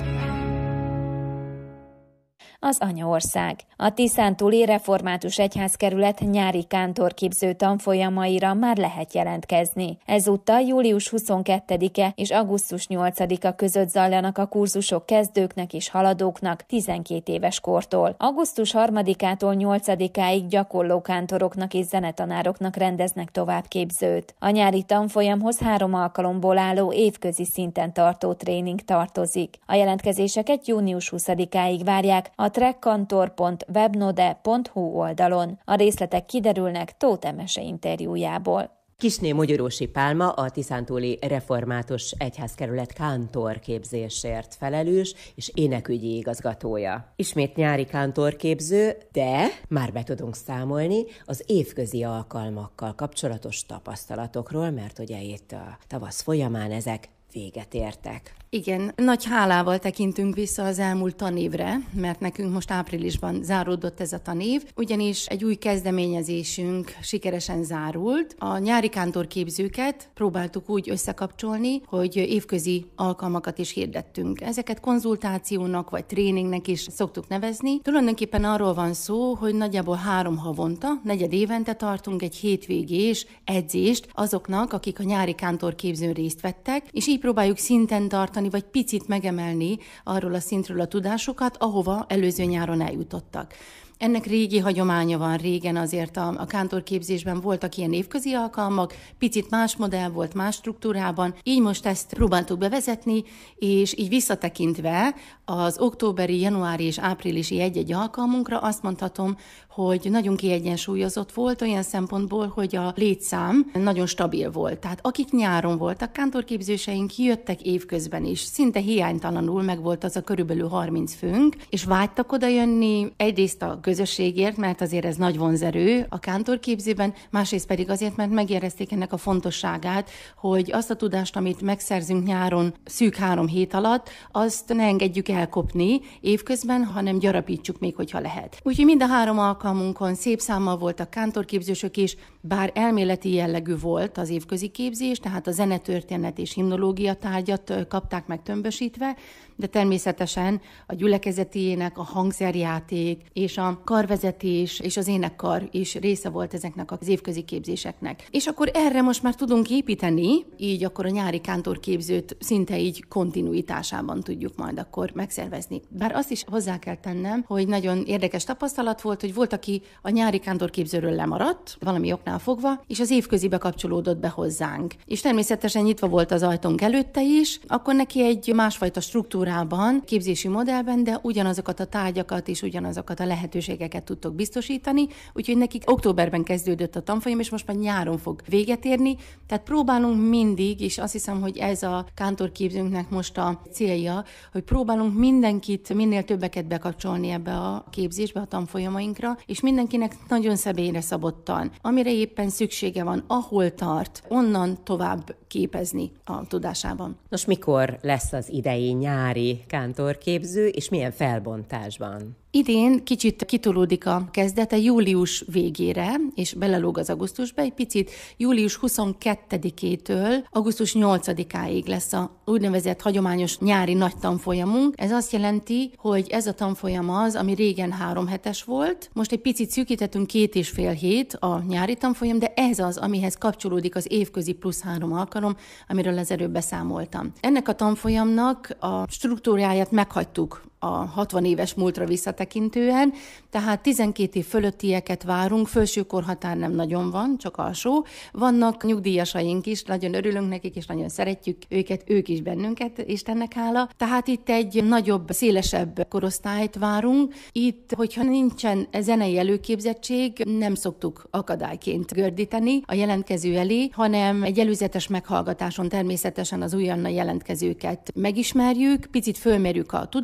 Az anyaország. A Tiszántúli Református Egyházkerület nyári kántorképző tanfolyamaira már lehet jelentkezni. Ezúttal július huszonkettedike és augusztus nyolcadika között zajlanak a kurzusok kezdőknek és haladóknak tizenkét éves kortól. augusztus harmadikától nyolcadikáig gyakorló kántoroknak és zenetanároknak rendeznek továbbképzőt. A nyári tanfolyamhoz három alkalomból álló évközi szinten tartó tréning tartozik. A jelentkezéseket június huszadikáig várják a trekkantor pont webnode pont hu oldalon. A részletek kiderülnek Tóth Emese interjújából. Kissné Mogyorósi Pálma a Tiszántúli Református Egyházkerület kántorképzésért felelős és énekügyi igazgatója. Ismét nyári kántorképző, de már be tudunk számolni az évközi alkalmakkal kapcsolatos tapasztalatokról, mert ugye itt a tavasz folyamán ezek véget értek. Igen, nagy hálával tekintünk vissza az elmúlt tanévre, mert nekünk most áprilisban záródott ez a tanév, ugyanis egy új kezdeményezésünk sikeresen zárult. A nyári kántorképzőket próbáltuk úgy összekapcsolni, hogy évközi alkalmakat is hirdettünk. Ezeket konzultációnak vagy tréningnek is szoktuk nevezni. Tulajdonképpen arról van szó, hogy nagyjából három havonta, negyed évente tartunk egy hétvégés edzést azoknak, akik a nyári kántorképzőn részt vettek, és így próbáljuk szinten tartani, vagy picit megemelni arról a szintről a tudásukat, ahova előző nyáron eljutottak. Ennek régi hagyománya van, régen azért a, a kántorképzésben voltak ilyen évközi alkalmak, picit más modell volt, más struktúrában, így most ezt próbáltuk bevezetni, és így visszatekintve az októberi, januári és áprilisi egy-egy alkalmunkra azt mondhatom, hogy nagyon kiegyensúlyozott volt olyan szempontból, hogy a létszám nagyon stabil volt. Tehát akik nyáron voltak, kántorképzőseink jöttek évközben is, szinte hiánytalanul meg volt az a körülbelül harminc főnk, és vágytak oda jönni egyrészt a közösségért, mert azért ez nagy vonzerő a kántorképzőben, másrészt pedig azért, mert megérezték ennek a fontosságát, hogy azt a tudást, amit megszerzünk nyáron szűk három hét alatt, azt ne engedjük elkopni évközben, hanem gyarapítsuk még, hogyha lehet. Úgyhogy mind a három alkalmunkon szép számmal voltak kántorképzősök is, bár elméleti jellegű volt az évközi képzés, tehát a zenetörténet és himnológia tárgyat kapták meg tömbösítve, de természetesen a gyülekezeti ének, a hangszerjáték és a karvezetés és az énekkar is része volt ezeknek az évközi képzéseknek. És akkor erre most már tudunk építeni, így akkor a nyári kántorképzőt szinte így kontinuitásában tudjuk majd akkor megszervezni. Bár azt is hozzá kell tennem, hogy nagyon érdekes tapasztalat volt, hogy volt, aki a nyári kántorképzőről lemaradt, valami oknál fogva, és az évközibe kapcsolódott be hozzánk. És természetesen nyitva volt az ajtónk előtte is, akkor neki egy másfajta struktúrában, képzési modellben, de ugyanazokat a tárgyakat és ugyanazokat a lehetőségeket tudtok biztosítani, úgyhogy nekik októberben kezdődött a tanfolyam, és most már nyáron fog véget érni, tehát próbálunk mindig, és azt hiszem, hogy ez a kántorképzőnknek most a célja, hogy próbálunk mindenkit, minél többeket bekapcsolni ebbe a képzésbe, a tanfolyamainkra, és mindenkinek nagyon személyre szabottan, amire éppen szüksége van, ahol tart, onnan tovább képezni a tudásában. Nos, mikor lesz az idei nyári kántorképző, és milyen felbontásban? Idén kicsit kitolódik a kezdete július végére, és belelóg az augusztusba, egy picit július huszonkettedikétől augusztus nyolcadikáig lesz a úgynevezett hagyományos nyári nagy tanfolyamunk. Ez azt jelenti, hogy ez a tanfolyam az, ami régen három hetes volt, most egy picit szűkítettünk két és fél hét a nyári tanfolyam, de ez az, amihez kapcsolódik az évközi plusz három alkalom, amiről az előbb beszámoltam. Ennek a tanfolyamnak a struktúráját meghagytuk a hatvan éves múltra visszatekintően, tehát tizenkét év fölöttieket várunk, felső korhatár nem nagyon van, csak alsó. Vannak nyugdíjasaink is, nagyon örülünk nekik, és nagyon szeretjük őket, ők is bennünket, Istennek hála. Tehát itt egy nagyobb, szélesebb korosztályt várunk. Itt, hogyha nincsen zenei előképzettség, nem szoktuk akadályként gördíteni a jelentkező elé, hanem egy előzetes meghallgatáson természetesen az újonnan jelentkezőket megismerjük, picit fölmérjük a tudásszintjüket,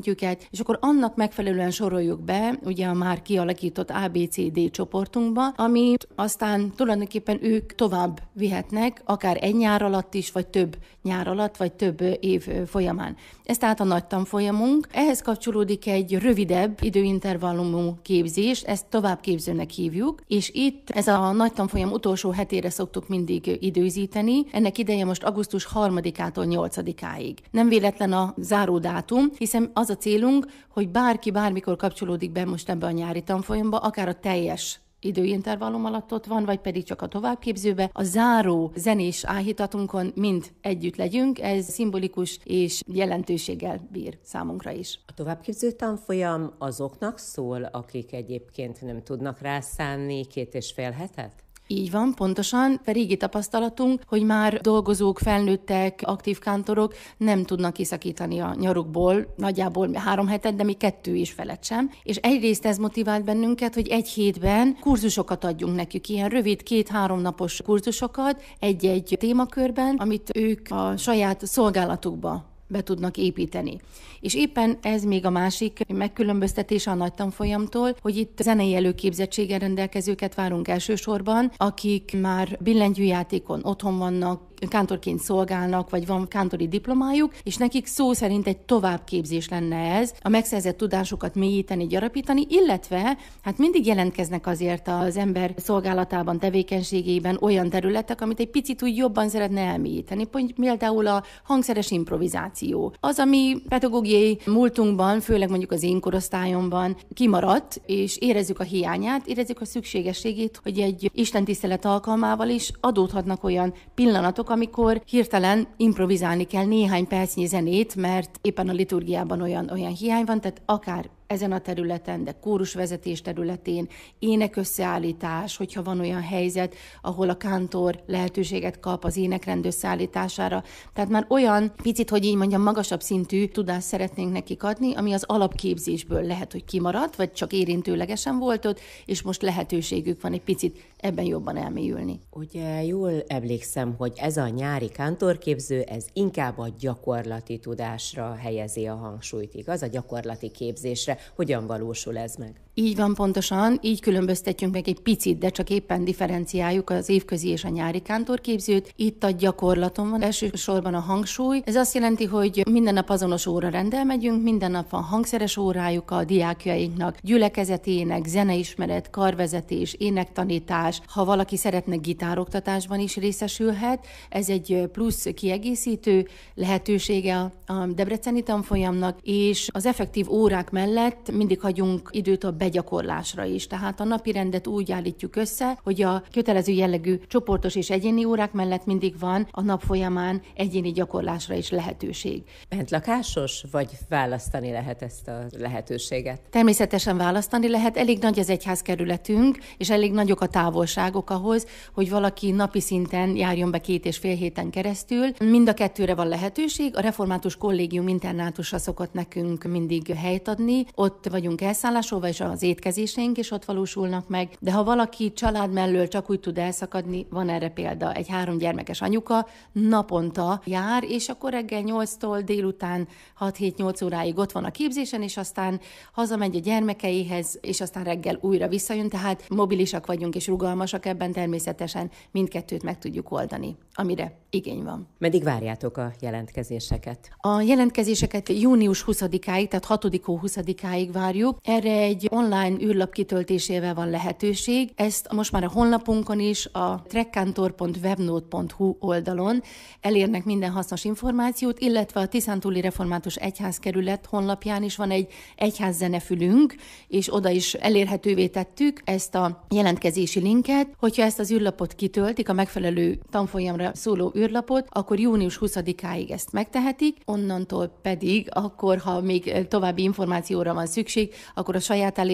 szintjüket, és akkor annak megfelelően soroljuk be, ugye a már kialakított á bé cé dé csoportunkba, amit aztán tulajdonképpen ők tovább vihetnek, akár egy nyár alatt is, vagy több nyár alatt, vagy több év folyamán. Ez tehát a nagy tanfolyamunk. Ehhez kapcsolódik egy rövidebb időintervallumú képzés, ezt továbbképzőnek hívjuk, és itt ez a nagy tanfolyam utolsó hetére szoktuk mindig időzíteni. Ennek ideje most augusztus harmadikától nyolcadikáig. Nem véletlen a záró dátum, hiszen az a célunk, hogy bárki bármikor kapcsolódik be most ebbe a nyári tanfolyamba, akár a teljes időintervallum alatt ott van, vagy pedig csak a továbbképzőbe. A záró zenés áhítatunkon mind együtt legyünk, ez szimbolikus és jelentőséggel bír számunkra is. A továbbképző tanfolyam azoknak szól, akik egyébként nem tudnak rászánni két és fél hetet? Így van, pontosan. A régi tapasztalatunk, hogy már dolgozók, felnőttek, aktív kántorok nem tudnak kiszakítani a nyarukból, nagyjából három hetet, de még kettő is felett sem. És egyrészt ez motivált bennünket, hogy egy hétben kurzusokat adjunk nekük, ilyen rövid két-három napos kurzusokat egy-egy témakörben, amit ők a saját szolgálatukba be tudnak építeni. És éppen ez még a másik megkülönböztetése a nagy tanfolyamtól, hogy itt zenei előképzettséggel rendelkezőket várunk elsősorban, akik már billentyűjátékon otthon vannak, kántorként szolgálnak, vagy van kántori diplomájuk, és nekik szó szerint egy továbbképzés lenne ez, a megszerzett tudásukat mélyíteni, gyarapítani, illetve hát mindig jelentkeznek azért az ember szolgálatában, tevékenységében olyan területek, amit egy picit úgy jobban szeretne elmélyíteni, például a hangszeres improvizáció. Az, ami pedagógiai múltunkban, főleg mondjuk az én korosztályomban kimaradt, és érezzük a hiányát, érezzük a szükségességét, hogy egy istentisztelet alkalmával is adódhatnak olyan pillanatok, amikor hirtelen improvizálni kell néhány percnyi zenét, mert éppen a liturgiában olyan, olyan hiány van, tehát akár ezen a területen, de kórusvezetés területén, énekösszeállítás, hogyha van olyan helyzet, ahol a kántor lehetőséget kap az énekrend összeállítására. Tehát már olyan picit, hogy így mondjam, magasabb szintű tudást szeretnénk nekik adni, ami az alapképzésből lehet, hogy kimaradt, vagy csak érintőlegesen volt ott, és most lehetőségük van egy picit ebben jobban elmélyülni. Ugye jól emlékszem, hogy ez a nyári kántorképző, ez inkább a gyakorlati tudásra helyezi a hangsúlyt, igaz? A gyakorlati képzésre. Hogyan valósul ez meg? Így van, pontosan, így különböztetjünk meg egy picit, de csak éppen differenciáljuk az évközi és a nyári kántorképzőt. Itt a gyakorlaton van elsősorban a hangsúly. Ez azt jelenti, hogy minden nap azonos óra rendel megyünk, minden nap van hangszeres órájuk a diákjainknak, gyülekezetének, zeneismeret, karvezetés, énektanítás. Ha valaki szeretne gitároktatásban is részesülhet, ez egy plusz kiegészítő lehetősége a debreceni tanfolyamnak, és az effektív órák mellett mindig hagyunk időt a begyakorlásra is. Tehát a napi rendet úgy állítjuk össze, hogy a kötelező jellegű csoportos és egyéni órák mellett mindig van a nap folyamán egyéni gyakorlásra is lehetőség. Bentlakásos, vagy választani lehet ezt a lehetőséget? Természetesen választani lehet. Elég nagy az egyházkerületünk, és elég nagyok a távolságok ahhoz, hogy valaki napi szinten járjon be két és fél héten keresztül. Mind a kettőre van lehetőség. A Református Kollégium internátusa szokott nekünk mindig helyt adni. Ott vagyunk elszállásolva, és az étkezéseink is ott valósulnak meg. De ha valaki család mellől csak úgy tud elszakadni, van erre példa. Egy három gyermekes anyuka naponta jár, és akkor reggel nyolctól délután hat-hét-nyolc óráig ott van a képzésen, és aztán hazamegy a gyermekeihez, és aztán reggel újra visszajön. Tehát mobilisak vagyunk és rugalmasak ebben, természetesen mindkettőt meg tudjuk oldani, amire igény van. Meddig várjátok a jelentkezéseket? A jelentkezéseket június huszadikáig, tehát hatodik hó huszadikáig várjuk. Erre egy online űrlap kitöltésével van lehetőség. Ezt most már a honlapunkon is, a trekkantor pont webnode pont hu oldalon elérnek minden hasznos információt, illetve a Tiszántúli Református Egyházkerület honlapján is van egy egyházzenefülünk, és oda is elérhetővé tettük ezt a jelentkezési linket. Hogyha ezt az űrlapot kitöltik, a megfelelő tanfolyamra szóló űrlapot, akkor június huszadikáig ezt megtehetik, onnantól pedig, akkor, ha még további információra van szükség, akkor a saját elérhetőségükön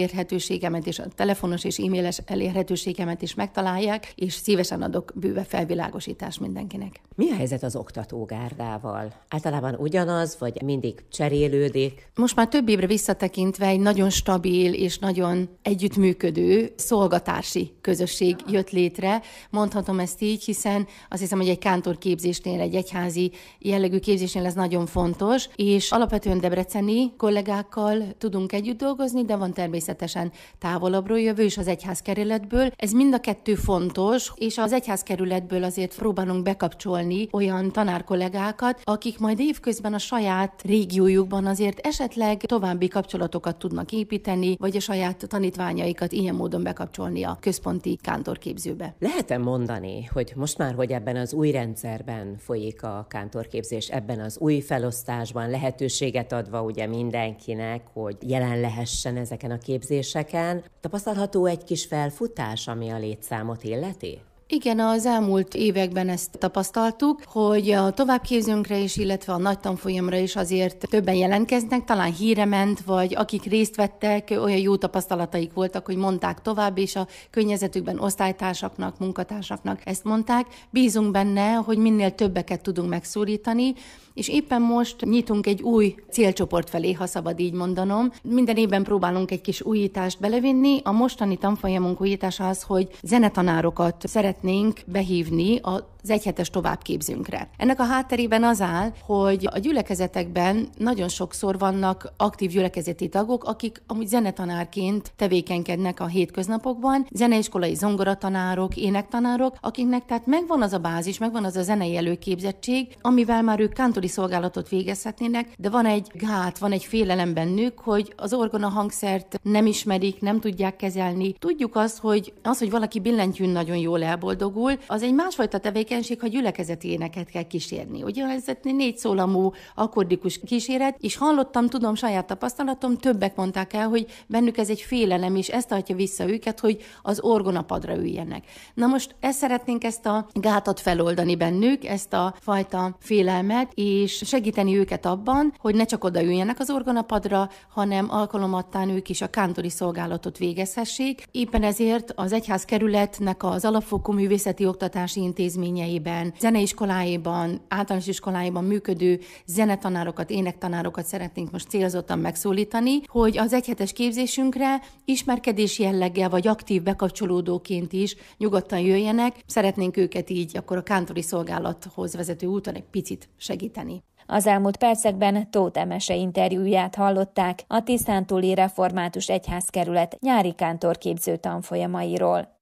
elérhetőségemet és a telefonos és e-mailes elérhetőségemet is megtalálják, és szívesen adok bőve felvilágosítást mindenkinek. Mi a helyzet az oktatógárdával? Általában ugyanaz, vagy mindig cserélődik? Most már több évre visszatekintve egy nagyon stabil és nagyon együttműködő szolgatársi közösség jött létre. Mondhatom ezt így, hiszen azt hiszem, hogy egy kántorképzésnél, egy egyházi jellegű képzésnél ez nagyon fontos, és alapvetően debreceni kollégákkal tudunk együtt dolgozni, de van természetesen távolabbról jövő is az egyházkerületből. Ez mind a kettő fontos, és az egyházkerületből azért próbálunk bekapcsolni olyan tanárkollégákat, akik majd évközben a saját régiójukban azért esetleg további kapcsolatokat tudnak építeni, vagy a saját tanítványaikat ilyen módon bekapcsolni a központi kántorképzőbe. Lehet-e mondani, hogy most már, hogy ebben az új rendszerben folyik a kántorképzés, ebben az új felosztásban lehetőséget adva ugye mindenkinek, hogy jelen lehessen ezeken a képzéseken, tapasztalható egy kis felfutás, ami a létszámot illeti? Igen, az elmúlt években ezt tapasztaltuk, hogy a továbbképzőnkre is, illetve a nagy tanfolyamra is azért többen jelentkeznek, talán híre ment, vagy akik részt vettek, olyan jó tapasztalataik voltak, hogy mondták tovább, és a környezetükben osztálytársaknak, munkatársaknak ezt mondták. Bízunk benne, hogy minél többeket tudunk megszólítani, és éppen most nyitunk egy új célcsoport felé, ha szabad így mondanom. Minden évben próbálunk egy kis újítást belevinni. A mostani tanfolyamunk újítása az, hogy zenetanárokat szeretnénk behívni a az egyhetes továbbképzőnkre. Ennek a hátterében az áll, hogy a gyülekezetekben nagyon sokszor vannak aktív gyülekezeti tagok, akik amúgy zenetanárként tevékenykednek a hétköznapokban, zeneiskolai zongoratanárok, énektanárok, akiknek tehát megvan az a bázis, megvan az a zenei előképzettség, amivel már ők kántori szolgálatot végezhetnének, de van egy gát, van egy félelem bennük, hogy az orgona hangszert nem ismerik, nem tudják kezelni. Tudjuk azt, hogy az, hogy valaki billentyűn nagyon jól elboldogul, az egy másfajta tevékenység, ha gyülekezeti éneket kell kísérni. Ugye ez egy négy szólamú akkordikus kíséret, és hallottam, tudom, saját tapasztalatom, többek mondták el, hogy bennük ez egy félelem, és ezt tartja vissza őket, hogy az orgonapadra üljenek. Na most ezt szeretnénk ezt a gátat feloldani bennük, ezt a fajta félelmet, és segíteni őket abban, hogy ne csak odaüljenek az orgonapadra, hanem alkalomattán ők is a kántori szolgálatot végezhessék. Éppen ezért az egyházkerületnek az alapfokú művészeti oktatási intézménye zeneiskoláiban, általános iskoláiban működő zenetanárokat, énektanárokat szeretnénk most célzottan megszólítani, hogy az egyhetes képzésünkre ismerkedés jelleggel vagy aktív bekapcsolódóként is nyugodtan jöjjenek. Szeretnénk őket így akkor a kántori szolgálathoz vezető úton egy picit segíteni. Az elmúlt percekben Tóth Emese interjúját hallották a Tiszántúli Református Egyházkerület nyári kántorképző tanfolyamairól.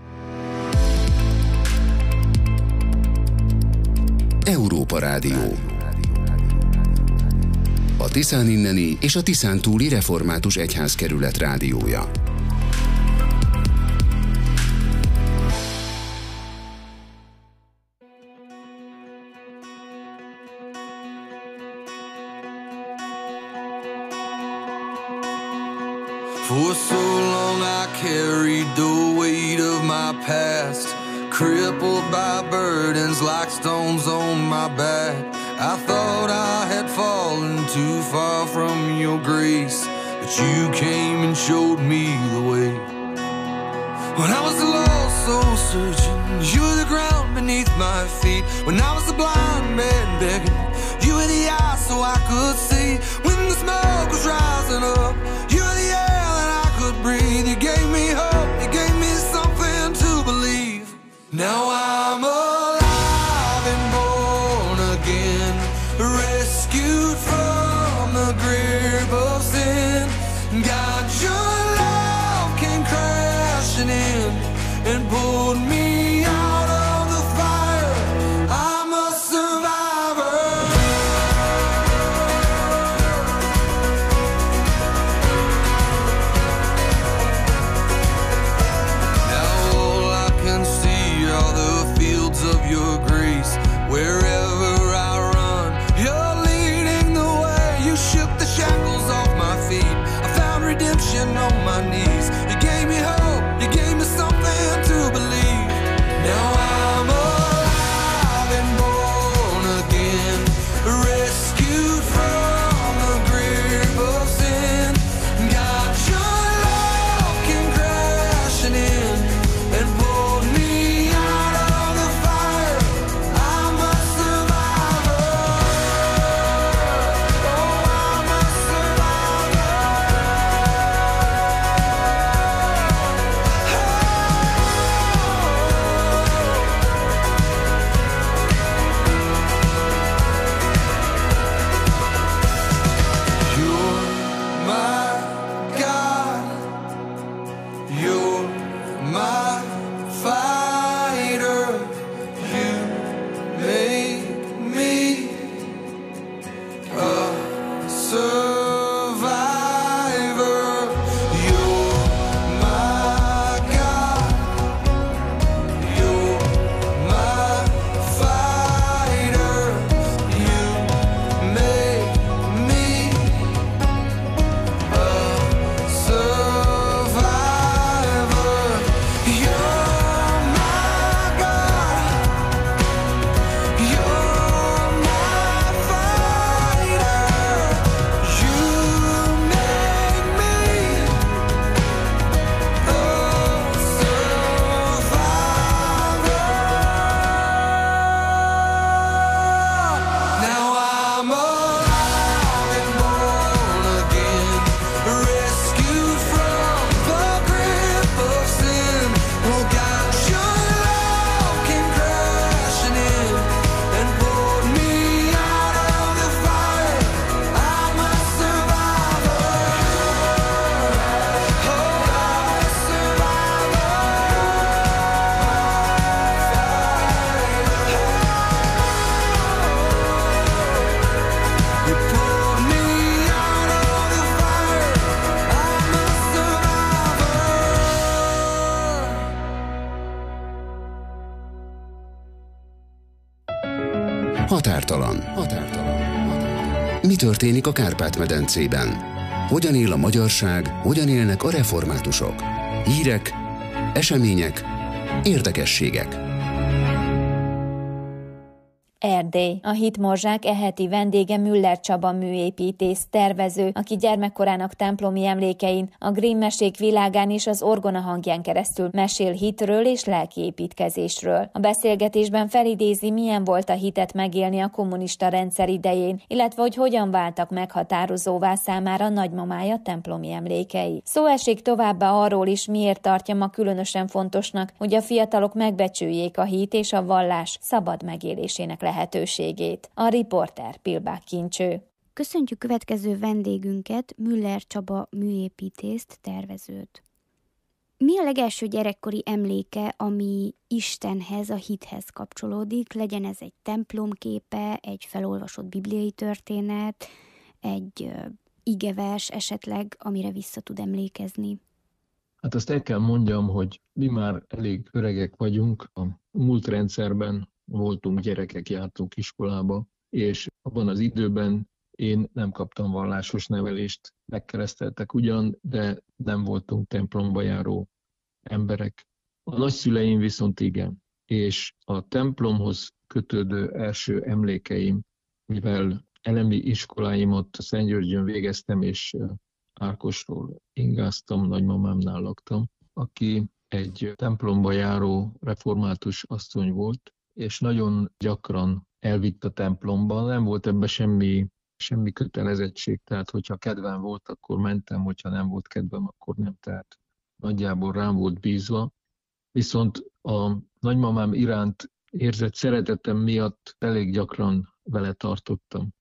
Európa Rádió. A Tiszán inneni és a Tiszántúli Református Egyházkerület rádiója. For so long I carried the weight of my past, crippled by burdens like stones on my back. I thought I had fallen too far from your grace, but you came and showed me the way. When I was lost, soul searching, you were the ground beneath my feet. When I was a blind man begging, you were the eye so I could see. When the smoke was rising up, you were the air that I could breathe. You gave me hope, you gave me something to believe. Now I'm alive and born again, rescued from the grip of sin. God, your love came crashing in and pulled me out of the fire. I'm a survivor. Now all I can see are the fields of your grace. Wherever I run, you're leading the way. You shook the shackles off my feet. I found redemption on my knees. You gave me hope, you gave me something to believe. Now I'm alive and born again, rescued from the grip of sin. God, your love Határtalan. Határtalan. Mi történik a Kárpát-medencében? Hogyan él a magyarság, hogyan élnek a reformátusok? Hírek, események, érdekességek. Erdély. A hitmorzsák e heti vendége Müller Csaba műépítész, tervező, aki gyermekkorának templomi emlékein, a Grimm mesék világán és az orgona hangján keresztül mesél hitről és lelkiépítkezésről. A beszélgetésben felidézi, milyen volt a hitet megélni a kommunista rendszer idején, illetve hogy hogyan váltak meghatározóvá számára nagymamája templomi emlékei. Szó esik továbbá arról is, miért tartja ma különösen fontosnak, hogy a fiatalok megbecsüljék a hit és a vallás szabad megélésének lehetőségét. A riporter Pilbák Kincső. Köszöntjük következő vendégünket, Müller Csaba műépítészt, tervezőt. Mi a legelső gyerekkori emléke, ami Istenhez, a hithez kapcsolódik? Legyen ez egy templomképe, egy felolvasott bibliai történet, egy uh, igevers esetleg, amire vissza tud emlékezni? Hát azt el kell mondjam, hogy mi már elég öregek vagyunk. A múlt rendszerben voltunk gyerekek, jártunk iskolába, és abban az időben én nem kaptam vallásos nevelést, megkereszteltek ugyan, de nem voltunk templomba járó emberek. A nagyszüleim viszont igen, és a templomhoz kötődő első emlékeim, mivel elemi iskoláimat Szentgyörgyön végeztem, és Ákosról ingáztam, nagymamámnál laktam, aki egy templomba járó református asszony volt, és nagyon gyakran elvitt a templomba, nem volt ebben semmi, semmi kötelezettség, tehát hogyha kedvem volt, akkor mentem, hogyha nem volt kedvem, akkor nem, tehát nagyjából rám volt bízva. Viszont a nagymamám iránt érzett szeretetem miatt elég gyakran vele tartottam.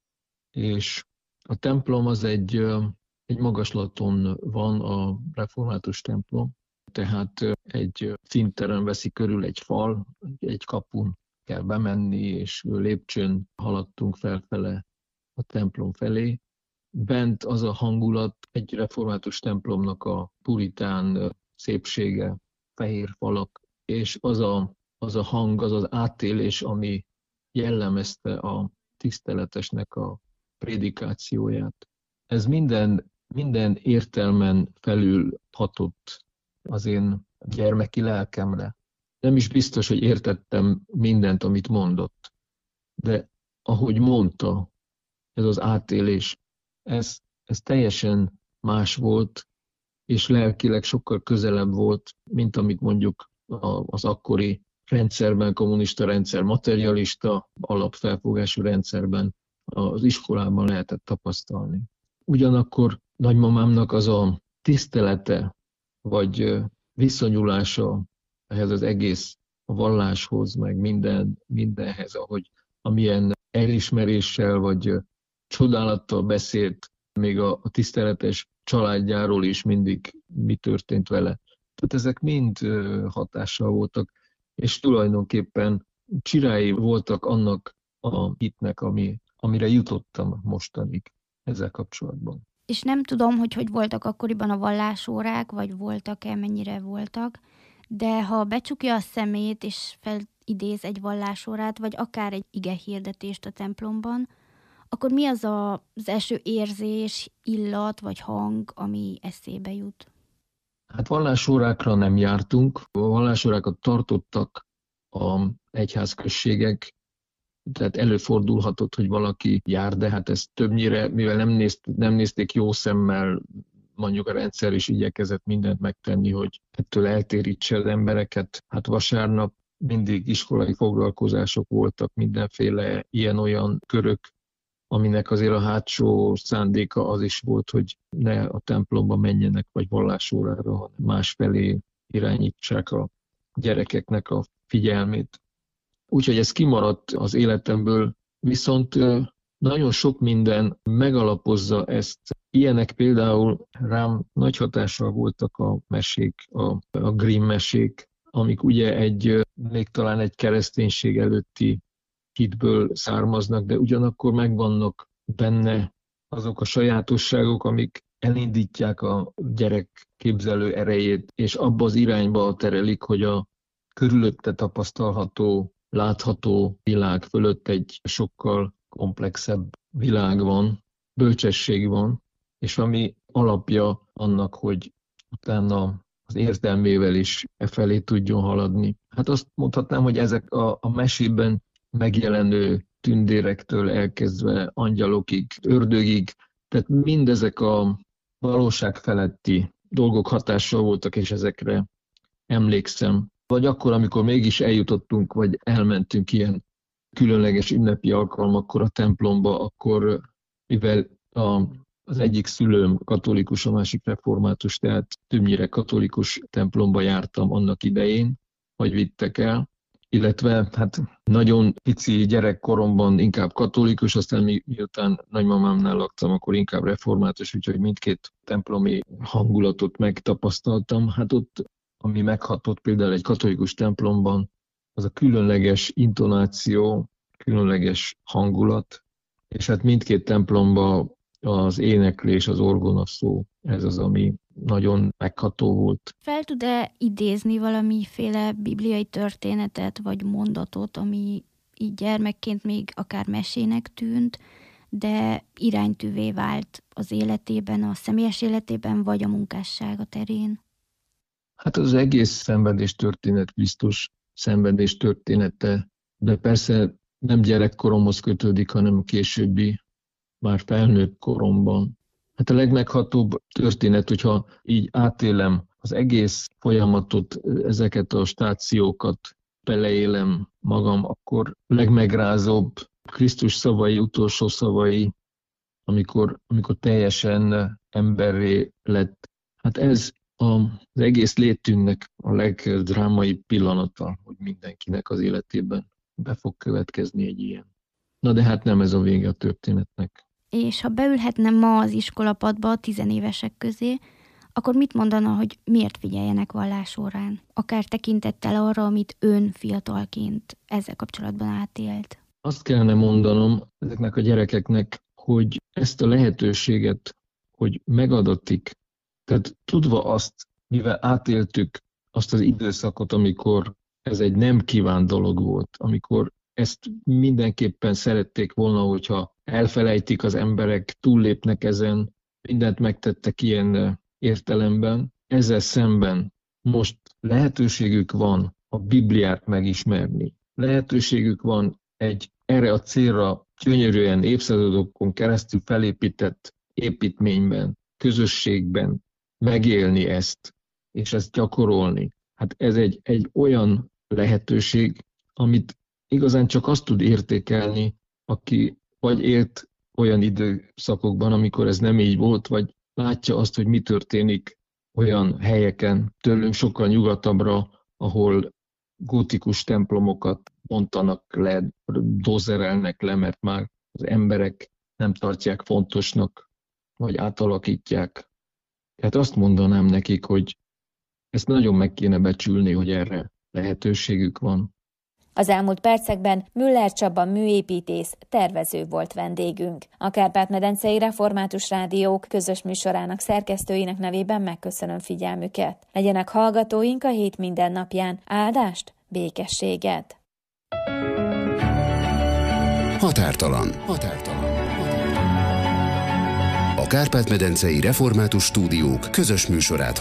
És a templom az egy, egy magaslaton van, a református templom, tehát egy színteren veszi körül egy fal, egy kapun kell bemenni, és lépcsőn haladtunk felfele a templom felé. Bent az a hangulat, egy református templomnak a puritán szépsége, fehér falak, és az a, az a hang, az az átélés, ami jellemezte a tiszteletesnek a prédikációját. Ez minden, minden értelmen felül hatott az én gyermeki lelkemre. Nem is biztos, hogy értettem mindent, amit mondott, de ahogy mondta, ez az átélés, ez, ez teljesen más volt, és lelkileg sokkal közelebb volt, mint amit mondjuk az akkori rendszerben, kommunista rendszer, materialista, alapfelfogású rendszerben az iskolában lehetett tapasztalni. Ugyanakkor nagymamámnak az a tisztelete, vagy viszonyulása ehhez az egész a valláshoz, meg minden, mindenhez, ahogy amilyen elismeréssel, vagy csodálattal beszélt, még a, a tiszteletes családjáról is mindig mi történt vele. Tehát ezek mind hatással voltak, és tulajdonképpen csirái voltak annak a hitnek, ami, amire jutottam mostanig ezzel kapcsolatban. És nem tudom, hogy hogy voltak akkoriban a vallásórák, vagy voltak-e, mennyire voltak, de ha becsukja a szemét, és felidéz egy vallásórát, vagy akár egy igehirdetést a templomban, akkor mi az a, az első érzés, illat vagy hang, ami eszébe jut? Hát vallásórákra nem jártunk, a vallásórákat tartottak a egyházközségek, tehát előfordulhatott, hogy valaki jár, de hát ez többnyire, mivel nem, nézt, nem nézték jó szemmel, mondjuk a rendszer is igyekezett mindent megtenni, hogy ettől eltérítse az embereket. Hát vasárnap mindig iskolai foglalkozások voltak, mindenféle ilyen-olyan körök, aminek azért a hátsó szándéka az is volt, hogy ne a templomba menjenek, vagy vallásórára, hanem másfelé irányítsák a gyerekeknek a figyelmét. Úgyhogy ez kimaradt az életemből, viszont nagyon sok minden megalapozza ezt. Ilyenek például rám nagy hatással voltak a mesék, a, a Grimm mesék, amik ugye egy, még talán egy kereszténység előtti hitből származnak, de ugyanakkor megvannak benne azok a sajátosságok, amik elindítják a gyerek képzelő erejét, és abba az irányba terelik, hogy a körülötte tapasztalható látható világ fölött egy sokkal komplexebb világ van, bölcsesség van, és ami alapja annak, hogy utána az értelmével is e felé tudjon haladni. Hát azt mondhatnám, hogy ezek a, a mesében megjelenő tündérektől elkezdve angyalokig, ördögig, tehát mindezek a valóság feletti dolgok hatással voltak, és ezekre emlékszem. Vagy akkor, amikor mégis eljutottunk, vagy elmentünk ilyen különleges ünnepi alkalmakkor a templomba, akkor mivel a, az egyik szülőm katolikus, a másik református, tehát többnyire katolikus templomba jártam annak idején, hogy vittek el, illetve hát nagyon pici gyerekkoromban inkább katolikus, aztán mi, miután nagymamámnál laktam, akkor inkább református, úgyhogy mindkét templomi hangulatot megtapasztaltam. Hát ott, ami meghatott például egy katolikus templomban, az a különleges intonáció, különleges hangulat, és hát mindkét templomban az éneklés, az orgona szó, ez az, ami nagyon megható volt. Fel tud-e idézni valamiféle bibliai történetet vagy mondatot, ami így gyermekként még akár mesének tűnt, de iránytűvé vált az életében, a személyes életében, vagy a munkássága terén? Hát az egész szenvedés történet, Krisztus szenvedés története, de persze nem gyerekkoromhoz kötődik, hanem a későbbi, már felnőtt koromban. Hát a legmeghatóbb történet, hogyha így átélem az egész folyamatot, ezeket a stációkat, beleélem magam, akkor legmegrázóbb Krisztus szavai, utolsó szavai, amikor, amikor teljesen emberré lett. Hát ez az egész létünknek a legdrámai pillanata, hogy mindenkinek az életében be fog következni egy ilyen. Na de hát nem ez a vége a történetnek. És ha beülhetne ma az iskolapadba a tizenévesek közé, akkor mit mondana, hogy miért figyeljenek vallásórán? Akár tekintettel arra, amit ön fiatalként ezzel kapcsolatban átélt. Azt kellene mondanom ezeknek a gyerekeknek, hogy ezt a lehetőséget, hogy megadatik, tehát tudva azt, mivel átéltük azt az időszakot, amikor ez egy nem kívánt dolog volt, amikor ezt mindenképpen szerették volna, hogyha elfelejtik az emberek, túllépnek ezen, mindent megtettek ilyen értelemben. Ezzel szemben most lehetőségük van a Bibliát megismerni. Lehetőségük van egy erre a célra gyönyörűen évszázadokon keresztül felépített építményben, közösségben megélni ezt, és ezt gyakorolni. Hát ez egy, egy olyan lehetőség, amit igazán csak azt tud értékelni, aki vagy élt olyan időszakokban, amikor ez nem így volt, vagy látja azt, hogy mi történik olyan helyeken, tőlünk sokkal nyugatabbra, ahol gótikus templomokat bontanak le, dozerelnek le, mert már az emberek nem tartják fontosnak, vagy átalakítják. Tehát azt mondanám nekik, hogy ezt nagyon meg kéne becsülni, hogy erre lehetőségük van. Az elmúlt percekben Müller Csaba műépítész, tervező volt vendégünk. A Kárpát-medencei Református Rádiók közös műsorának szerkesztőinek nevében megköszönöm figyelmüket. Legyenek hallgatóink a hét minden napján. Áldást, békességet! Határtalan. Határtalan. A Kárpát-medencei Református Stúdiók közös műsorát